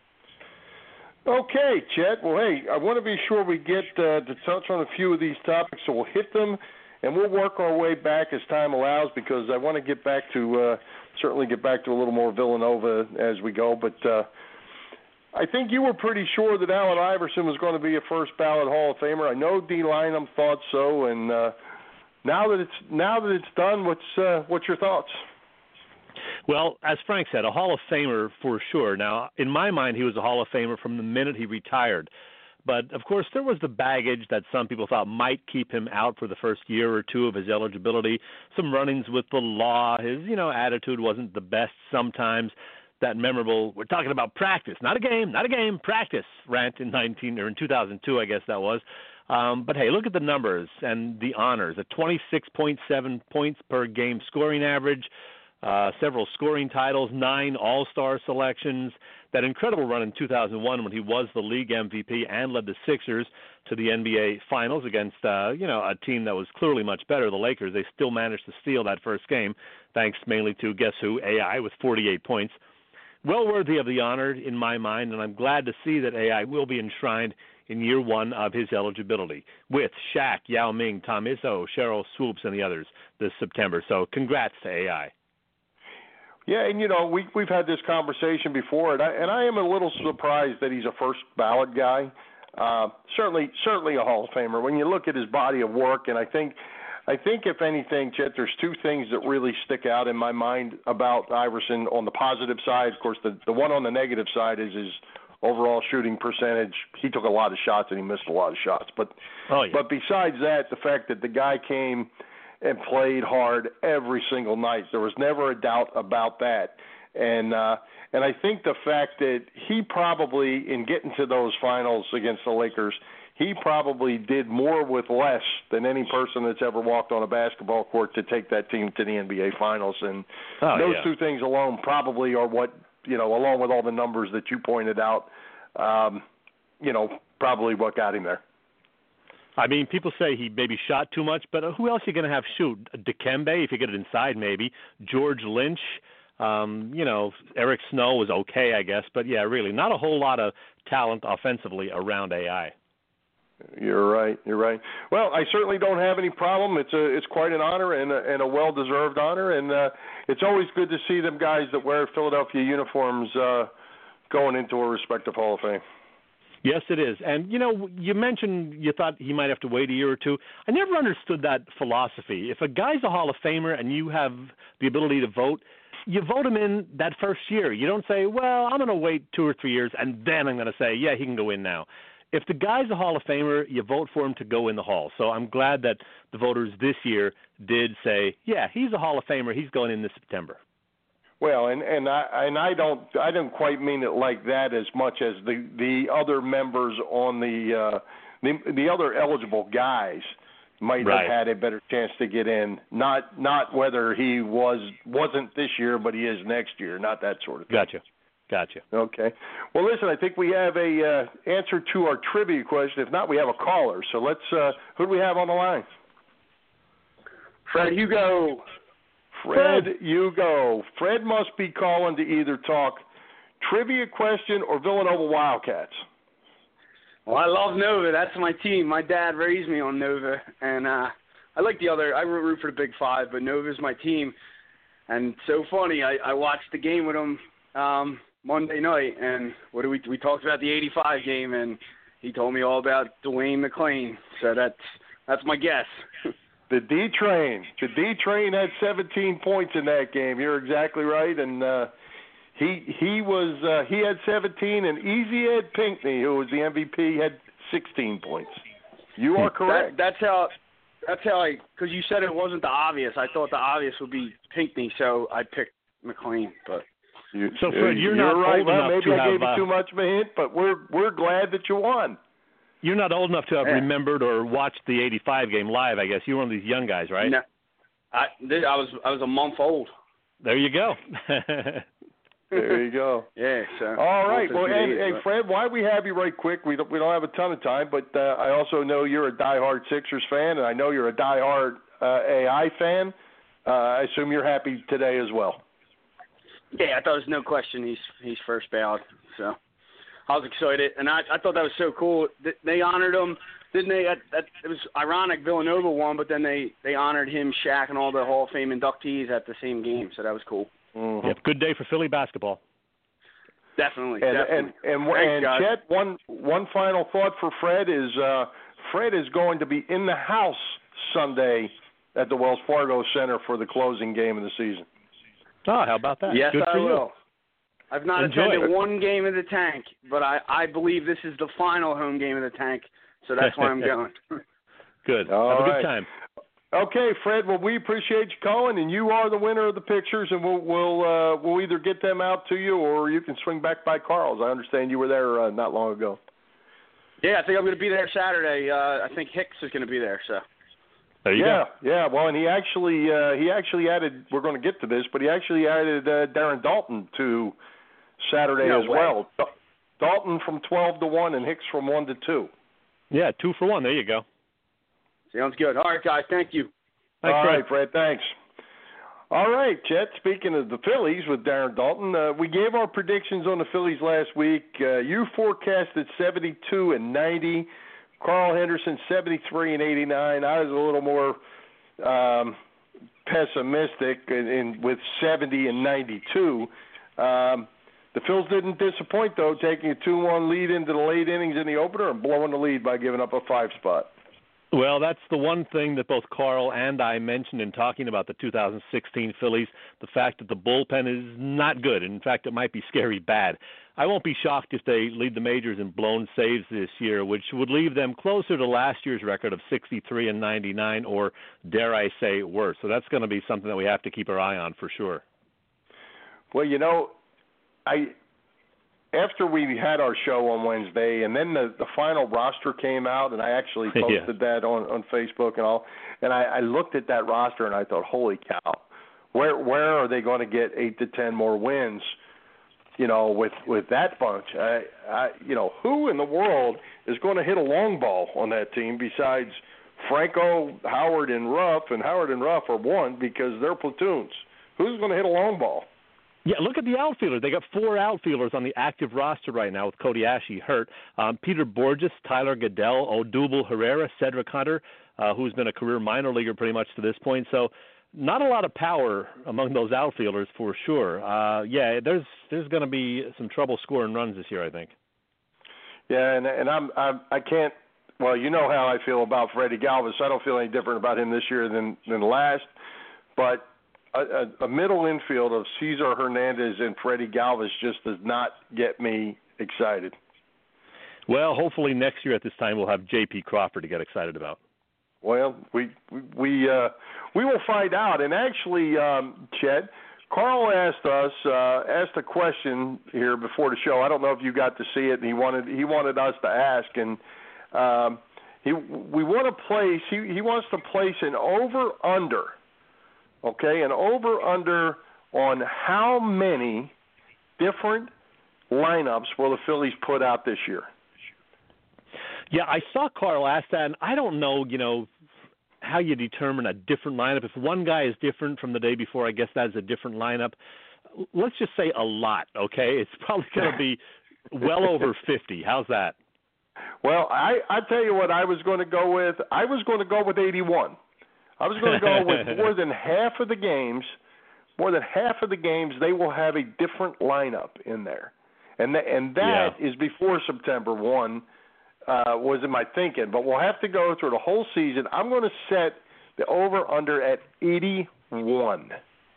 Okay, Chet. Well, hey, I want to be sure we get uh, to touch on a few of these topics, so we'll hit them, and we'll work our way back as time allows, because I want to get back to, uh, certainly get back to a little more Villanova as we go. But uh, I think you were pretty sure that Allen Iverson was going to be a first ballot Hall of Famer. I know D. Lynam thought so, and uh, now that it's now that it's done, what's uh, what's your thoughts? Well, as Frank said, a Hall of Famer for sure. Now, in my mind, he was a Hall of Famer from the minute he retired. But, of course, there was the baggage that some people thought might keep him out for the first year or two of his eligibility, some run-ins with the law. His, you know, attitude wasn't the best sometimes. That memorable, we're talking about practice, not a game, not a game, practice rant in nineteen or in two thousand two, I guess that was. Um, but, hey, look at the numbers and the honors. A twenty-six point seven points per game scoring average, Uh, several scoring titles, nine All-Star selections, that incredible run in two thousand one when he was the league M V P and led the Sixers to the N B A Finals against, uh, you know, a team that was clearly much better, the Lakers. They still managed to steal that first game, thanks mainly to, guess who, A I with forty-eight points. Well worthy of the honor in my mind, and I'm glad to see that A I will be enshrined in year one of his eligibility with Shaq, Yao Ming, Tom Izzo, Cheryl Swoops, and the others this September. So congrats to A I. Yeah, and, you know, we, we've had this conversation before, and I, and I am a little surprised that he's a first ballot guy. Uh, certainly certainly a Hall of Famer when you look at his body of work, and I think, I think if anything, Chet, there's two things that really stick out in my mind about Iverson on the positive side. Of course, the, the one on the negative side is his overall shooting percentage. He took a lot of shots and he missed a lot of shots. But oh, yeah. but besides that, the fact that the guy came and played hard every single night, there was never a doubt about that. And uh, and I think the fact that he probably, in getting to those finals against the Lakers, he probably did more with less than any person that's ever walked on a basketball court to take that team to the N B A Finals. And oh, those yeah. two things alone probably are what, you know, along with all the numbers that you pointed out, um, you know, probably what got him there. I mean, people say he maybe shot too much, but who else are you going to have shoot? Dikembe, if you get it inside, maybe. George Lynch. Um, you know, Eric Snow was okay, I guess. But, yeah, really, not a whole lot of talent offensively around A I. You're right. You're right. Well, I certainly don't have any problem. It's a it's quite an honor and a, and a well-deserved honor, and uh, it's always good to see them guys that wear Philadelphia uniforms uh, going into a respective Hall of Fame. Yes, it is. And, you know, you mentioned you thought he might have to wait a year or two. I never understood that philosophy. If a guy's a Hall of Famer and you have the ability to vote, you vote him in that first year. You don't say, well, I'm going to wait two or three years, and then I'm going to say, yeah, he can go in now. If the guy's a Hall of Famer, you vote for him to go in the Hall. So I'm glad that the voters this year did say, yeah, he's a Hall of Famer. He's going in this September. Well, and and I and I don't I don't quite mean it like that as much as the the other members on the uh, the, the other eligible guys might right. have had a better chance to get in. Not not whether he was wasn't this year, but he is next year. Not that sort of thing. Gotcha. Gotcha. Okay. Well, listen, I think we have a uh, answer to our trivia question. If not, we have a caller. So let's. Uh, who do we have on the line? Fred Hugo. Fred, Fred Hugo. Fred must be calling to either talk trivia question or Villanova Wildcats. Well, I love Nova. That's my team. My dad raised me on Nova, and uh, I like the other. I root for the Big Five, but Nova's my team. And so funny, I, I watched the game with him um, Monday night, and what do we we talked about the eighty-five game, and he told me all about Dwayne McClain. So that's that's my guess. The D Train. The D Train had seventeen points in that game. You're exactly right, and uh, he he was uh, he had seventeen, and Easy Ed Pinckney, who was the M V P, had sixteen points. You are correct. That, that's how. That's how I. Because you said it wasn't the obvious. I thought the obvious would be Pinckney, so I picked McClain. But you, so Fred, you're, you're not right. old well, enough maybe to I have, gave you uh, too much of a hint, but we're we're glad that you won. You're not old enough to have yeah. remembered or watched the eighty-five game live, I guess. You're one of these young guys, right? No, I, I was I was a month old. There you go. There you go. Yeah. So. All right. Well, hey, days, hey but... Fred, why we have you right quick? We don't we don't have a ton of time, but uh, I also know you're a diehard Sixers fan, and I know you're a diehard uh, A I fan. Uh, I assume you're happy today as well. Yeah, I thought there's no question he's he's first ballot. So I was excited, and I I thought that was so cool. They honored him, didn't they? That, that, it was ironic. Villanova won, but then they, they honored him, Shaq, and all the Hall of Fame inductees at the same game. So that was cool. Mm-hmm. Yep, good day for Philly basketball. Definitely, and, definitely. And and, Thanks, and guys. Chet, one one final thought for Fred is uh, Fred is going to be in the house Sunday at the Wells Fargo Center for the closing game of the season. Oh, how about that? Yes, good I for will. You. I've not Enjoy attended it. one game of the Tank, but I, I believe this is the final home game of the Tank, so that's why I'm going. Good. All Have a right. good time. Okay, Fred. Well, we appreciate you calling, and you are the winner of the pictures, and we'll we'll uh, we'll either get them out to you, or you can swing back by Carl's. I understand you were there uh, not long ago. Yeah, I think I'm going to be there Saturday. Uh, I think Hicks is going to be there. So. There you yeah, go. yeah. Well, and he actually uh, he actually added. We're going to get to this, but he actually added uh, Darren Dalton to Saturday no as way. well. Dalton from twelve to one, and Hicks from one to two. Yeah, two for one. There you go. Sounds good. All right, guys. Thank you. Thanks, All Fred. right, Fred. Thanks. All right, Chet. Speaking of the Phillies with Darren Dalton, uh, we gave our predictions on the Phillies last week. Uh, you forecasted seventy-two and ninety. Carl Henderson seventy-three and eighty-nine. I was a little more um, pessimistic in, in, with seventy and ninety-two. Um, the Phils didn't disappoint, though, taking a two one lead into the late innings in the opener and blowing the lead by giving up a five spot. Well, that's the one thing that both Carl and I mentioned in talking about the two thousand sixteen Phillies, the fact that the bullpen is not good. In fact, it might be scary bad. I won't be shocked if they lead the majors in blown saves this year, which would leave them closer to last year's record of sixty-three and ninety-nine, or dare I say worse. So that's going to be something that we have to keep our eye on for sure. Well, you know, I after we had our show on Wednesday, and then the, the final roster came out, and I actually posted yeah. that on, on Facebook and all, and I, I looked at that roster and I thought, holy cow, where where are they going to get eight to ten more wins? You know, with, with that bunch, I, I, you know, who in the world is going to hit a long ball on that team besides Franco, Howard, and Ruff? And Howard and Ruff are one because they're platoons. Who's going to hit a long ball? Yeah, look at the outfielders. They got four outfielders on the active roster right now with Cody Ashley hurt. Um, Peter Borges, Tyler Goodell, Odubel Herrera, Cedric Hunter, uh, who's been a career minor leaguer pretty much to this point. So not a lot of power among those outfielders for sure. Uh, yeah, there's there's going to be some trouble scoring runs this year, I think. Yeah, and and I'm, I'm I can't. Well, you know how I feel about Freddie Galvis. I don't feel any different about him this year than than last. But a, a, a middle infield of Cesar Hernandez and Freddie Galvis just does not get me excited. Well, hopefully next year at this time we'll have J P Crawford to get excited about. Well, we we uh, we will find out. And actually, um, Chet, Carl asked us uh, asked a question here before the show. I don't know if you got to see it, and he wanted he wanted us to ask. And um, he we want to place he he wants to place an over under, okay, an over under on how many different lineups will the Phillies put out this year. Yeah, I saw Carl ask that, and I don't know, you know, how you determine a different lineup. If one guy is different from the day before, I guess that's a different lineup. Let's just say a lot, okay? It's probably going to be well over fifty. How's that? Well, I, I tell you what I was going to go with. I was going to go with eighty-one. I was going to go with more than half of the games, more than half of the games, they will have a different lineup in there. And, th- and that yeah. is before September first. Uh, was in my thinking, but we'll have to go through the whole season. I'm going to set the over-under at eighty-one.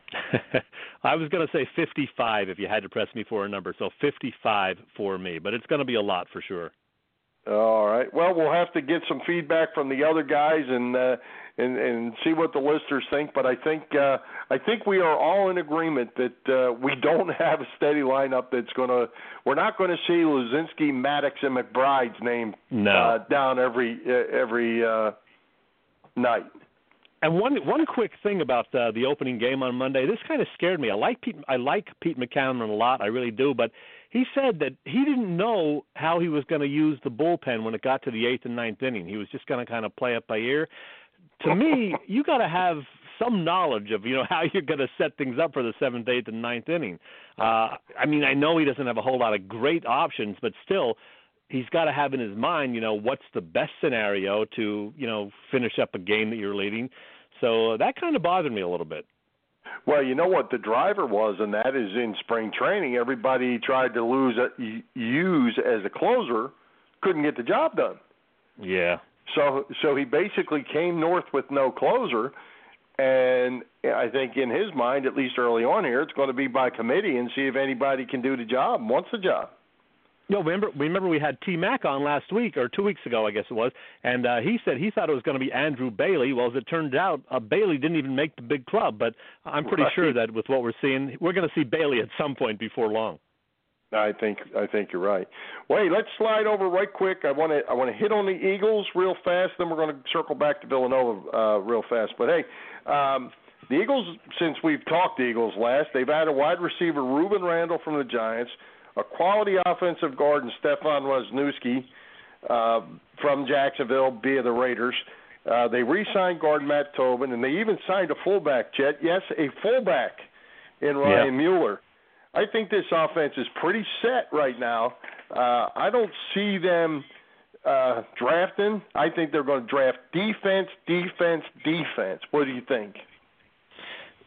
I was going to say fifty-five if you had to press me for a number, so fifty-five for me, but it's going to be a lot for sure. All right. Well, we'll have to get some feedback from the other guys and uh, and, and see what the listeners think. But I think uh, I think we are all in agreement that uh, we don't have a steady lineup that's going to. We're not going to see Luzinski, Maddox, and McBride's name no. uh, down every uh, every uh, night. And one one quick thing about uh, the opening game on Monday, this kind of scared me. I like Pete. I like Pete Mackanin a lot. I really do, but. He said that he didn't know how he was going to use the bullpen when it got to the eighth and ninth inning. He was just going to kind of play it by ear. To me, you got to have some knowledge of, you know, how you're going to set things up for the seventh, eighth, and ninth inning. Uh, I mean, I know he doesn't have a whole lot of great options, but still, he's got to have in his mind, you know, what's the best scenario to, you know, finish up a game that you're leading. So that kind of bothered me a little bit. Well, you know what the driver was, and that is in spring training. Everybody he tried to lose use as a closer couldn't get the job done. Yeah. So, so he basically came north with no closer, and I think in his mind, at least early on here, it's going to be by committee and see if anybody can do the job, wants the job. No, remember, remember we had T. Mac on last week, or two weeks ago, I guess it was, and uh, he said he thought it was going to be Andrew Bailey. Well, as it turned out, uh, Bailey didn't even make the big club, but I'm pretty right. sure that with what we're seeing, we're going to see Bailey at some point before long. I think I think you're right. Well, hey, let's slide over right quick. I want to I want to hit on the Eagles real fast, then we're going to circle back to Villanova uh, real fast. But hey, um, the Eagles, since we've talked the Eagles last, they've added wide receiver Ruben Randall from the Giants, a quality offensive guard in Stefan Wisniewski uh, from Jacksonville via the Raiders. Uh, they re-signed guard Matt Tobin, and they even signed a fullback, Chet. Yes, a fullback in Ryan yeah. Mueller. I think this offense is pretty set right now. Uh, I don't see them uh, drafting. I think they're going to draft defense, defense, defense. What do you think?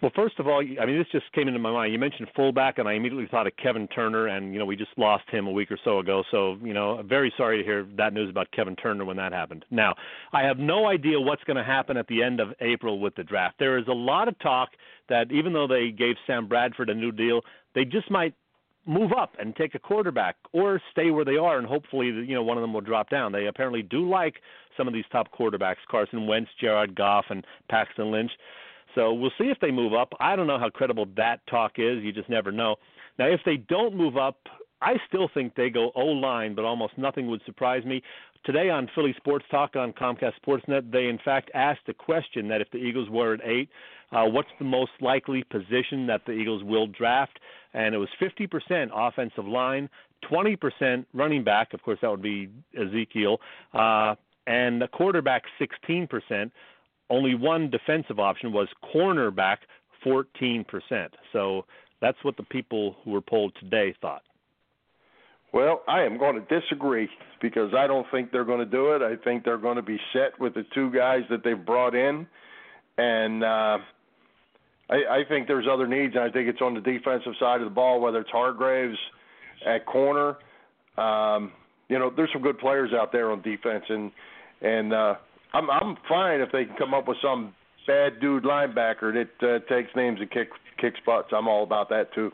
Well, first of all, I mean, this just came into my mind. You mentioned fullback, and I immediately thought of Kevin Turner, and, you know, we just lost him a week or so ago. So, you know, very sorry to hear that news about Kevin Turner when that happened. Now, I have no idea what's going to happen at the end of April with the draft. There is a lot of talk that even though they gave Sam Bradford a new deal, they just might move up and take a quarterback or stay where they are, and hopefully, you know, one of them will drop down. They apparently do like some of these top quarterbacks, Carson Wentz, Jared Goff, and Paxton Lynch. So we'll see if they move up. I don't know how credible that talk is. You just never know. Now, if they don't move up, I still think they go O-line, but almost nothing would surprise me. Today on Philly Sports Talk on Comcast Sportsnet, they in fact asked a question that if the Eagles were at eight, uh, what's the most likely position that the Eagles will draft? And it was fifty percent offensive line, twenty percent running back. Of course, that would be Ezekiel. Uh, and the quarterback, sixteen percent. Only one defensive option was cornerback, fourteen percent. So that's what the people who were polled today thought. Well, I am going to disagree because I don't think they're going to do it. I think they're going to be set with the two guys that they've brought in. And uh, I, I think there's other needs, and I think it's on the defensive side of the ball, whether it's Hargraves at corner. Um, you know, there's some good players out there on defense, and and uh, I'm I'm fine if they can come up with some bad dude linebacker that uh, takes names and kick, kicks butts. I'm all about that, too.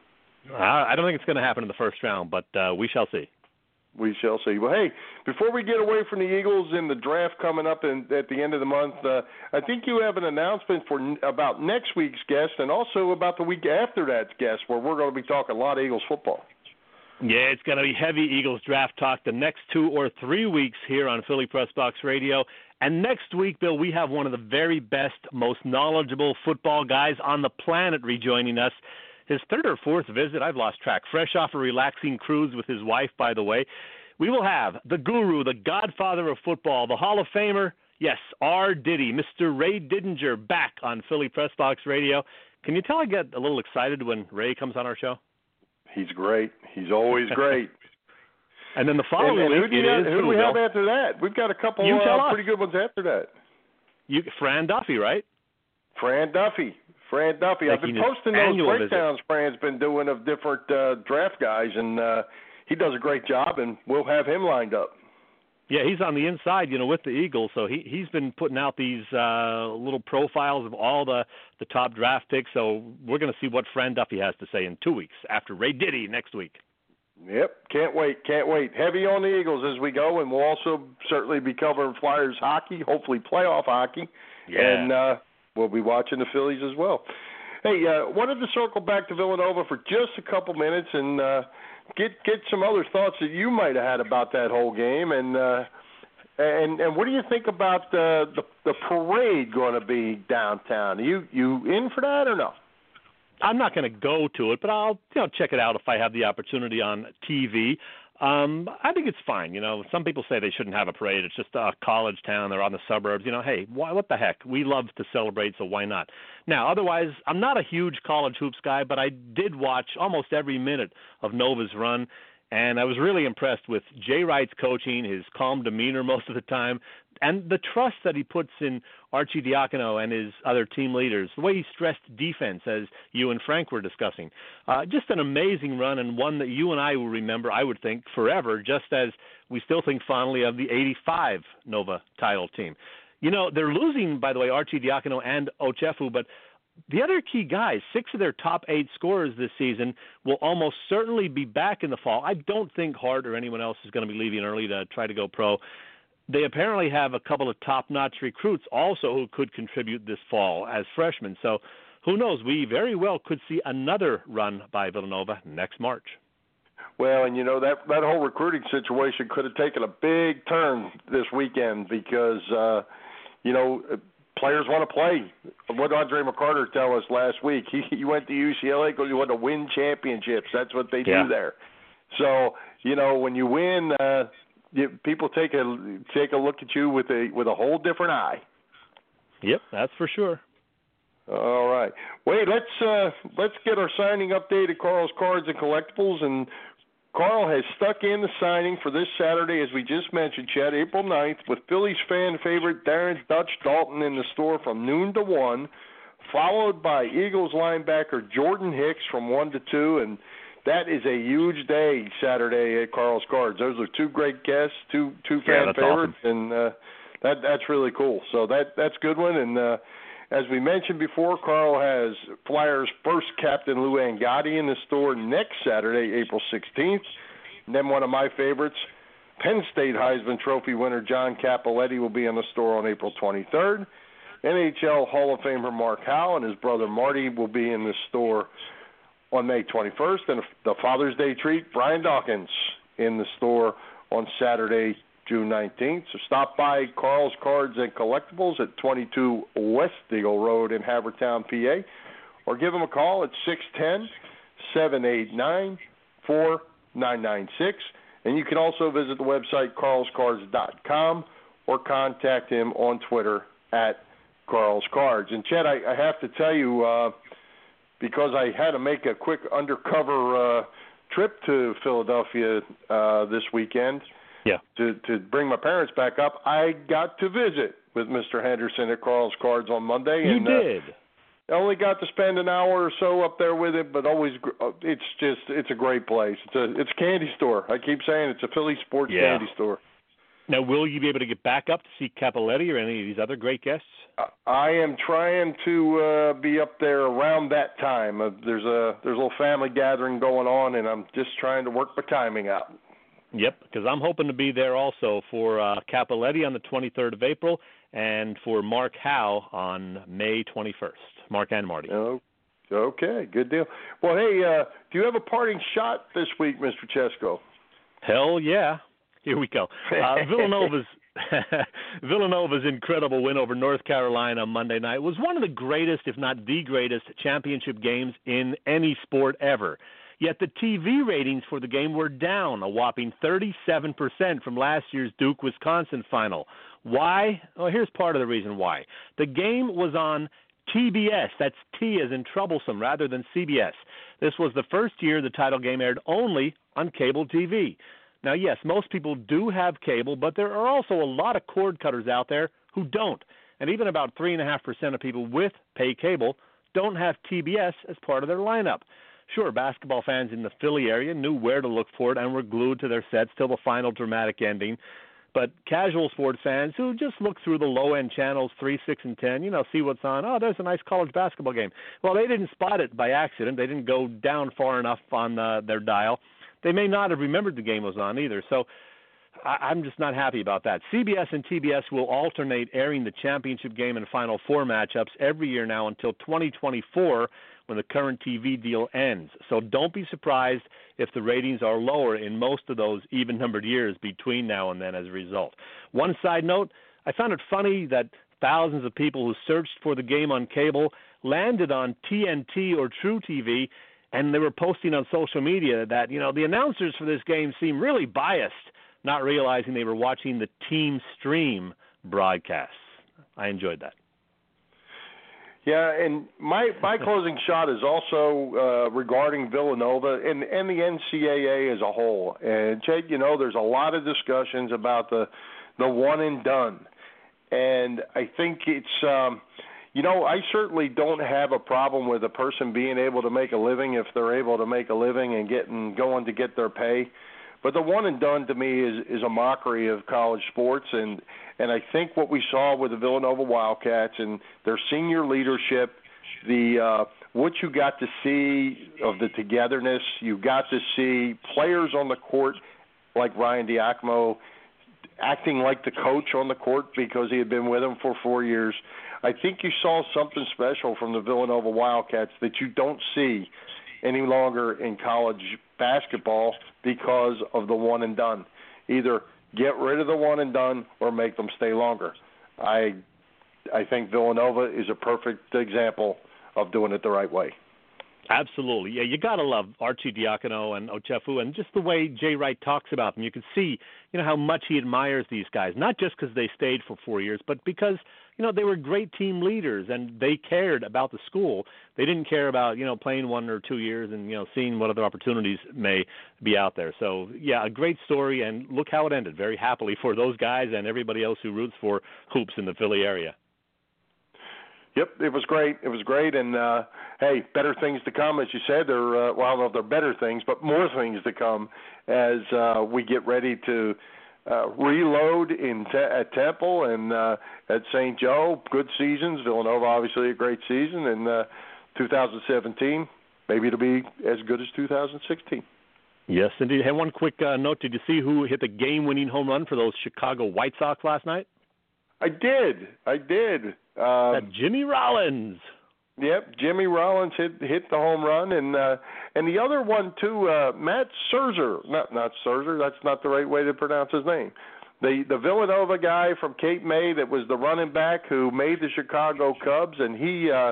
I don't think it's going to happen in the first round, but uh, we shall see. We shall see. Well, hey, before we get away from the Eagles and the draft coming up in, at the end of the month, uh, I think you have an announcement for about next week's guest and also about the week after that guest, where we're going to be talking a lot of Eagles football. Yeah, it's going to be heavy Eagles draft talk the next two or three weeks here on Philly Press Box Radio. And next week, Bill, we have one of the very best, most knowledgeable football guys on the planet rejoining us. His third or fourth visit, I've lost track, fresh off a relaxing cruise with his wife, by the way. We will have the guru, the godfather of football, the Hall of Famer, yes, R. Diddy, Mister Ray Didinger, back on Philly Press Box Radio. Can you tell I get a little excited when Ray comes on our show? He's great. He's always great. And then the following and, and week, who do, you it have, is who do we Bill. have after that? We've got a couple you uh, pretty good ones after that. You, Fran Duffy, right? Fran Duffy. Fran Duffy. I've been posting those breakdowns visit. Fran's been doing of different uh, draft guys, and uh, he does a great job, and we'll have him lined up. Yeah, he's on the inside, you know, with the Eagles, so he, he's been putting out these uh, little profiles of all the, the top draft picks, so we're going to see what Fran Duffy has to say in two weeks after Ray Diddy next week. Yep, can't wait, can't wait. Heavy on the Eagles as we go, and we'll also certainly be covering Flyers hockey, hopefully playoff hockey, yeah. and uh, we'll be watching the Phillies as well. Hey, uh, wanted to circle back to Villanova for just a couple minutes and uh, get get some other thoughts that you might have had about that whole game, and uh, and and what do you think about uh, the the parade going to be downtown? Are you you in for that or no? I'm not going to go to it, but I'll you know check it out if I have the opportunity on T V. Um, I think it's fine. You know, some people say they shouldn't have a parade. It's just a college town. They're on the suburbs. You know, hey, why, what the heck? We love to celebrate, so why not? Now, otherwise, I'm not a huge college hoops guy, but I did watch almost every minute of Nova's run, and I was really impressed with Jay Wright's coaching, his calm demeanor most of the time, and the trust that he puts in Arcidiacono and his other team leaders, the way he stressed defense, as you and Frank were discussing. Uh, just an amazing run, and one that you and I will remember, I would think, forever, just as we still think fondly of the eighty-five Nova title team. You know, they're losing, by the way, Arcidiacono and Ochefu, but the other key guys, six of their top eight scorers this season, will almost certainly be back in the fall. I don't think Hart or anyone else is going to be leaving early to try to go pro. They apparently have a couple of top-notch recruits also who could contribute this fall as freshmen. So who knows? We very well could see another run by Villanova next March. Well, and, you know, that, that whole recruiting situation could have taken a big turn this weekend because, uh, you know, players want to play. What did Andre McCarter tell us last week? He, he went to U C L A because he wanted to win championships. That's what they yeah. do there. So, you know, when you win uh, – You, people take a take a look at you with a with a whole different eye. Yep, that's for sure. All right. Wait, let's uh, let's get our signing update at Carl's Cards and Collectibles. And Carl has stuck in the signing for this Saturday, as we just mentioned, Chad, April ninth, with Phillies fan favorite Darren Dutch Dalton in the store from noon to one. followed by Eagles linebacker Jordan Hicks from one to two, and that is a huge day Saturday at Carl's Cards. Those are two great guests, two two fan yeah, favorites, awesome. and uh, that that's really cool. So that that's a good one. And uh, as we mentioned before, Carl has Flyers first captain Lou Angotti in the store next Saturday, April sixteenth. And then one of my favorites, Penn State Heisman Trophy winner John Cappelletti will be in the store on April twenty-third. N H L Hall of Famer Mark Howe and his brother Marty will be in the store on May twenty-first. And the Father's Day treat, Brian Dawkins in the store on Saturday, June nineteenth. So stop by Carl's Cards and Collectibles at twenty-two West Eagle Road in Havertown, P A, or give them a call at six one zero, seven eight nine, four nine nine six. And you can also visit the website carls cards dot com or contact him on Twitter at Carl's Cards. And, Chet, I, I have to tell you, uh, because I had to make a quick undercover uh, trip to Philadelphia uh, this weekend yeah. to, to bring my parents back up, I got to visit with Mister Henderson at Carl's Cards on Monday. You and, did. Uh, I only got to spend an hour or so up there with it, but always it's just it's a great place. It's a it's a candy store. I keep saying it's a Philly sports yeah. candy store. Now, will you be able to get back up to see Cappelletti or any of these other great guests? I am trying to uh, be up there around that time. Uh, there's a there's a little family gathering going on, and I'm just trying to work my timing out. Yep, because I'm hoping to be there also for uh, Cappelletti on the twenty-third of April and for Mark Howe on May twenty-first. Mark and Marty. Oh, okay, good deal. Well, hey, uh, do you have a parting shot this week, Mister Chesko? Hell yeah. Here we go. Uh, Villanova's Villanova's incredible win over North Carolina on Monday night was one of the greatest, if not the greatest, championship games in any sport ever. Yet the T V ratings for the game were down a whopping thirty-seven percent from last year's Duke-Wisconsin final. Why? Well, here's part of the reason why. The game was on T B S, that's T as in troublesome, rather than C B S. This was the first year the title game aired only on cable T V. Now, yes, most people do have cable, but there are also a lot of cord cutters out there who don't. And even about three point five percent of people with pay cable don't have T B S as part of their lineup. Sure, basketball fans in the Philly area knew where to look for it and were glued to their sets till the final dramatic ending. But casual sports fans who just look through the low-end channels, three, six, and ten, you know, see what's on. Oh, there's a nice college basketball game. Well, they didn't spot it by accident. They didn't go down far enough on uh, their dial. They may not have remembered the game was on either. So I- I'm just not happy about that. C B S and T B S will alternate airing the championship game and Final Four matchups every year now until twenty twenty-four, when the current T V deal ends. So don't be surprised if the ratings are lower in most of those even-numbered years between now and then as a result. One side note, I found it funny that thousands of people who searched for the game on cable landed on T N T or True T V, and they were posting on social media that, you know, the announcers for this game seem really biased, not realizing they were watching the team stream broadcasts. I enjoyed that. Yeah, and my my closing shot is also uh, regarding Villanova and, and the N C double A as a whole. And, Jake, you know, there's a lot of discussions about the the one and done. And I think it's, um, you know, I certainly don't have a problem with a person being able to make a living if they're able to make a living and getting going to get their pay. But the one and done to me is, is a mockery of college sports, and, and I think what we saw with the Villanova Wildcats and their senior leadership, the uh, what you got to see of the togetherness, you got to see players on the court like Ryan Diacomo acting like the coach on the court because he had been with them for four years. I think you saw something special from the Villanova Wildcats that you don't see any longer in college basketball because of the one and done. Either get rid of the one and done or make them stay longer. I I think Villanova is a perfect example of doing it the right way. Absolutely. Yeah, you got to love Archie Diacono and Ochefu and just the way Jay Wright talks about them. You can see, you know, how much he admires these guys, not just because they stayed for four years, but because, you know, they were great team leaders and they cared about the school. They didn't care about, you know, playing one or two years and, you know, seeing what other opportunities may be out there. So, yeah, a great story, and look how it ended, very happily for those guys and everybody else who roots for hoops in the Philly area. Yep, it was great. It was great, and uh, hey, better things to come, as you said. There, uh, well, I don't know if they're better things, but more things to come as uh, we get ready to uh, reload in te- at Temple and uh, at Saint Joe. Good seasons. Villanova, obviously, a great season, and uh, two thousand seventeen, maybe it'll be as good as two thousand sixteen. Yes, indeed. Hey, one quick uh, note. Did you see who hit the game-winning home run for those Chicago White Sox last night? I did. I did. Um, that Jimmy Rollins. Yep, Jimmy Rollins hit hit the home run, and uh, and the other one too, uh, Matt Scherzer. Not not Scherzer. That's not the right way to pronounce his name. The the Villanova guy from Cape May that was the running back who made the Chicago Cubs, and he uh,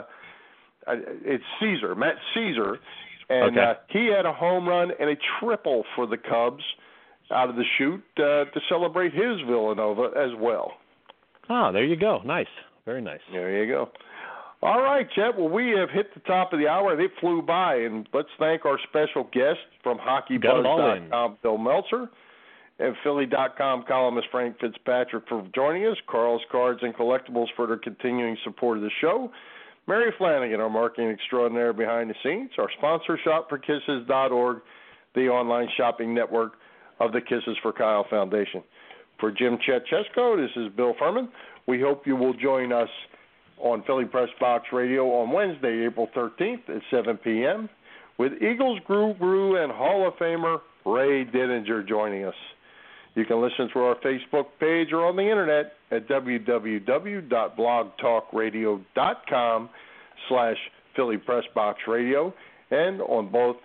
it's Caesar, Matt Caesar, and okay. uh, he had a home run and a triple for the Cubs out of the chute uh, to celebrate his Villanova as well. Oh, there you go. Nice. Very nice. There you go. All right, Chet. Well, we have hit the top of the hour, and it flew by. And let's thank our special guest from hockey buzz dot com, Bill Meltzer, and Philly dot com columnist Frank Fitzpatrick for joining us, Carl's Cards and Collectibles for their continuing support of the show, Mary Flanagan, our marketing extraordinaire behind the scenes, our sponsor, shop for kisses dot org, the online shopping network of the Kisses for Kyle Foundation. For Jim Chetchesko, this is Bill Furman. We hope you will join us on Philly Press Box Radio on Wednesday, April thirteenth at seven p.m. with Eagles guru and Hall of Famer Ray Didinger joining us. You can listen through our Facebook page or on the internet at w w w dot blog talk radio dot com slash Philly Press Box Radio and on both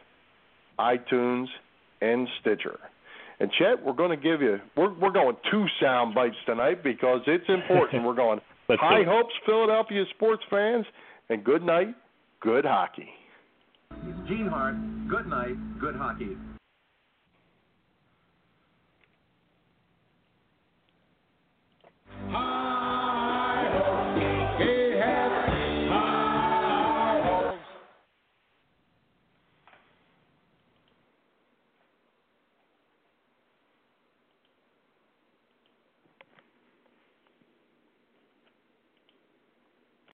iTunes and Stitcher. And Chet, we're going to give you we're we're going two sound bites tonight because it's important. We're going high hopes, Philadelphia sports fans, and good night, good hockey. Gene Hart, good night, good hockey.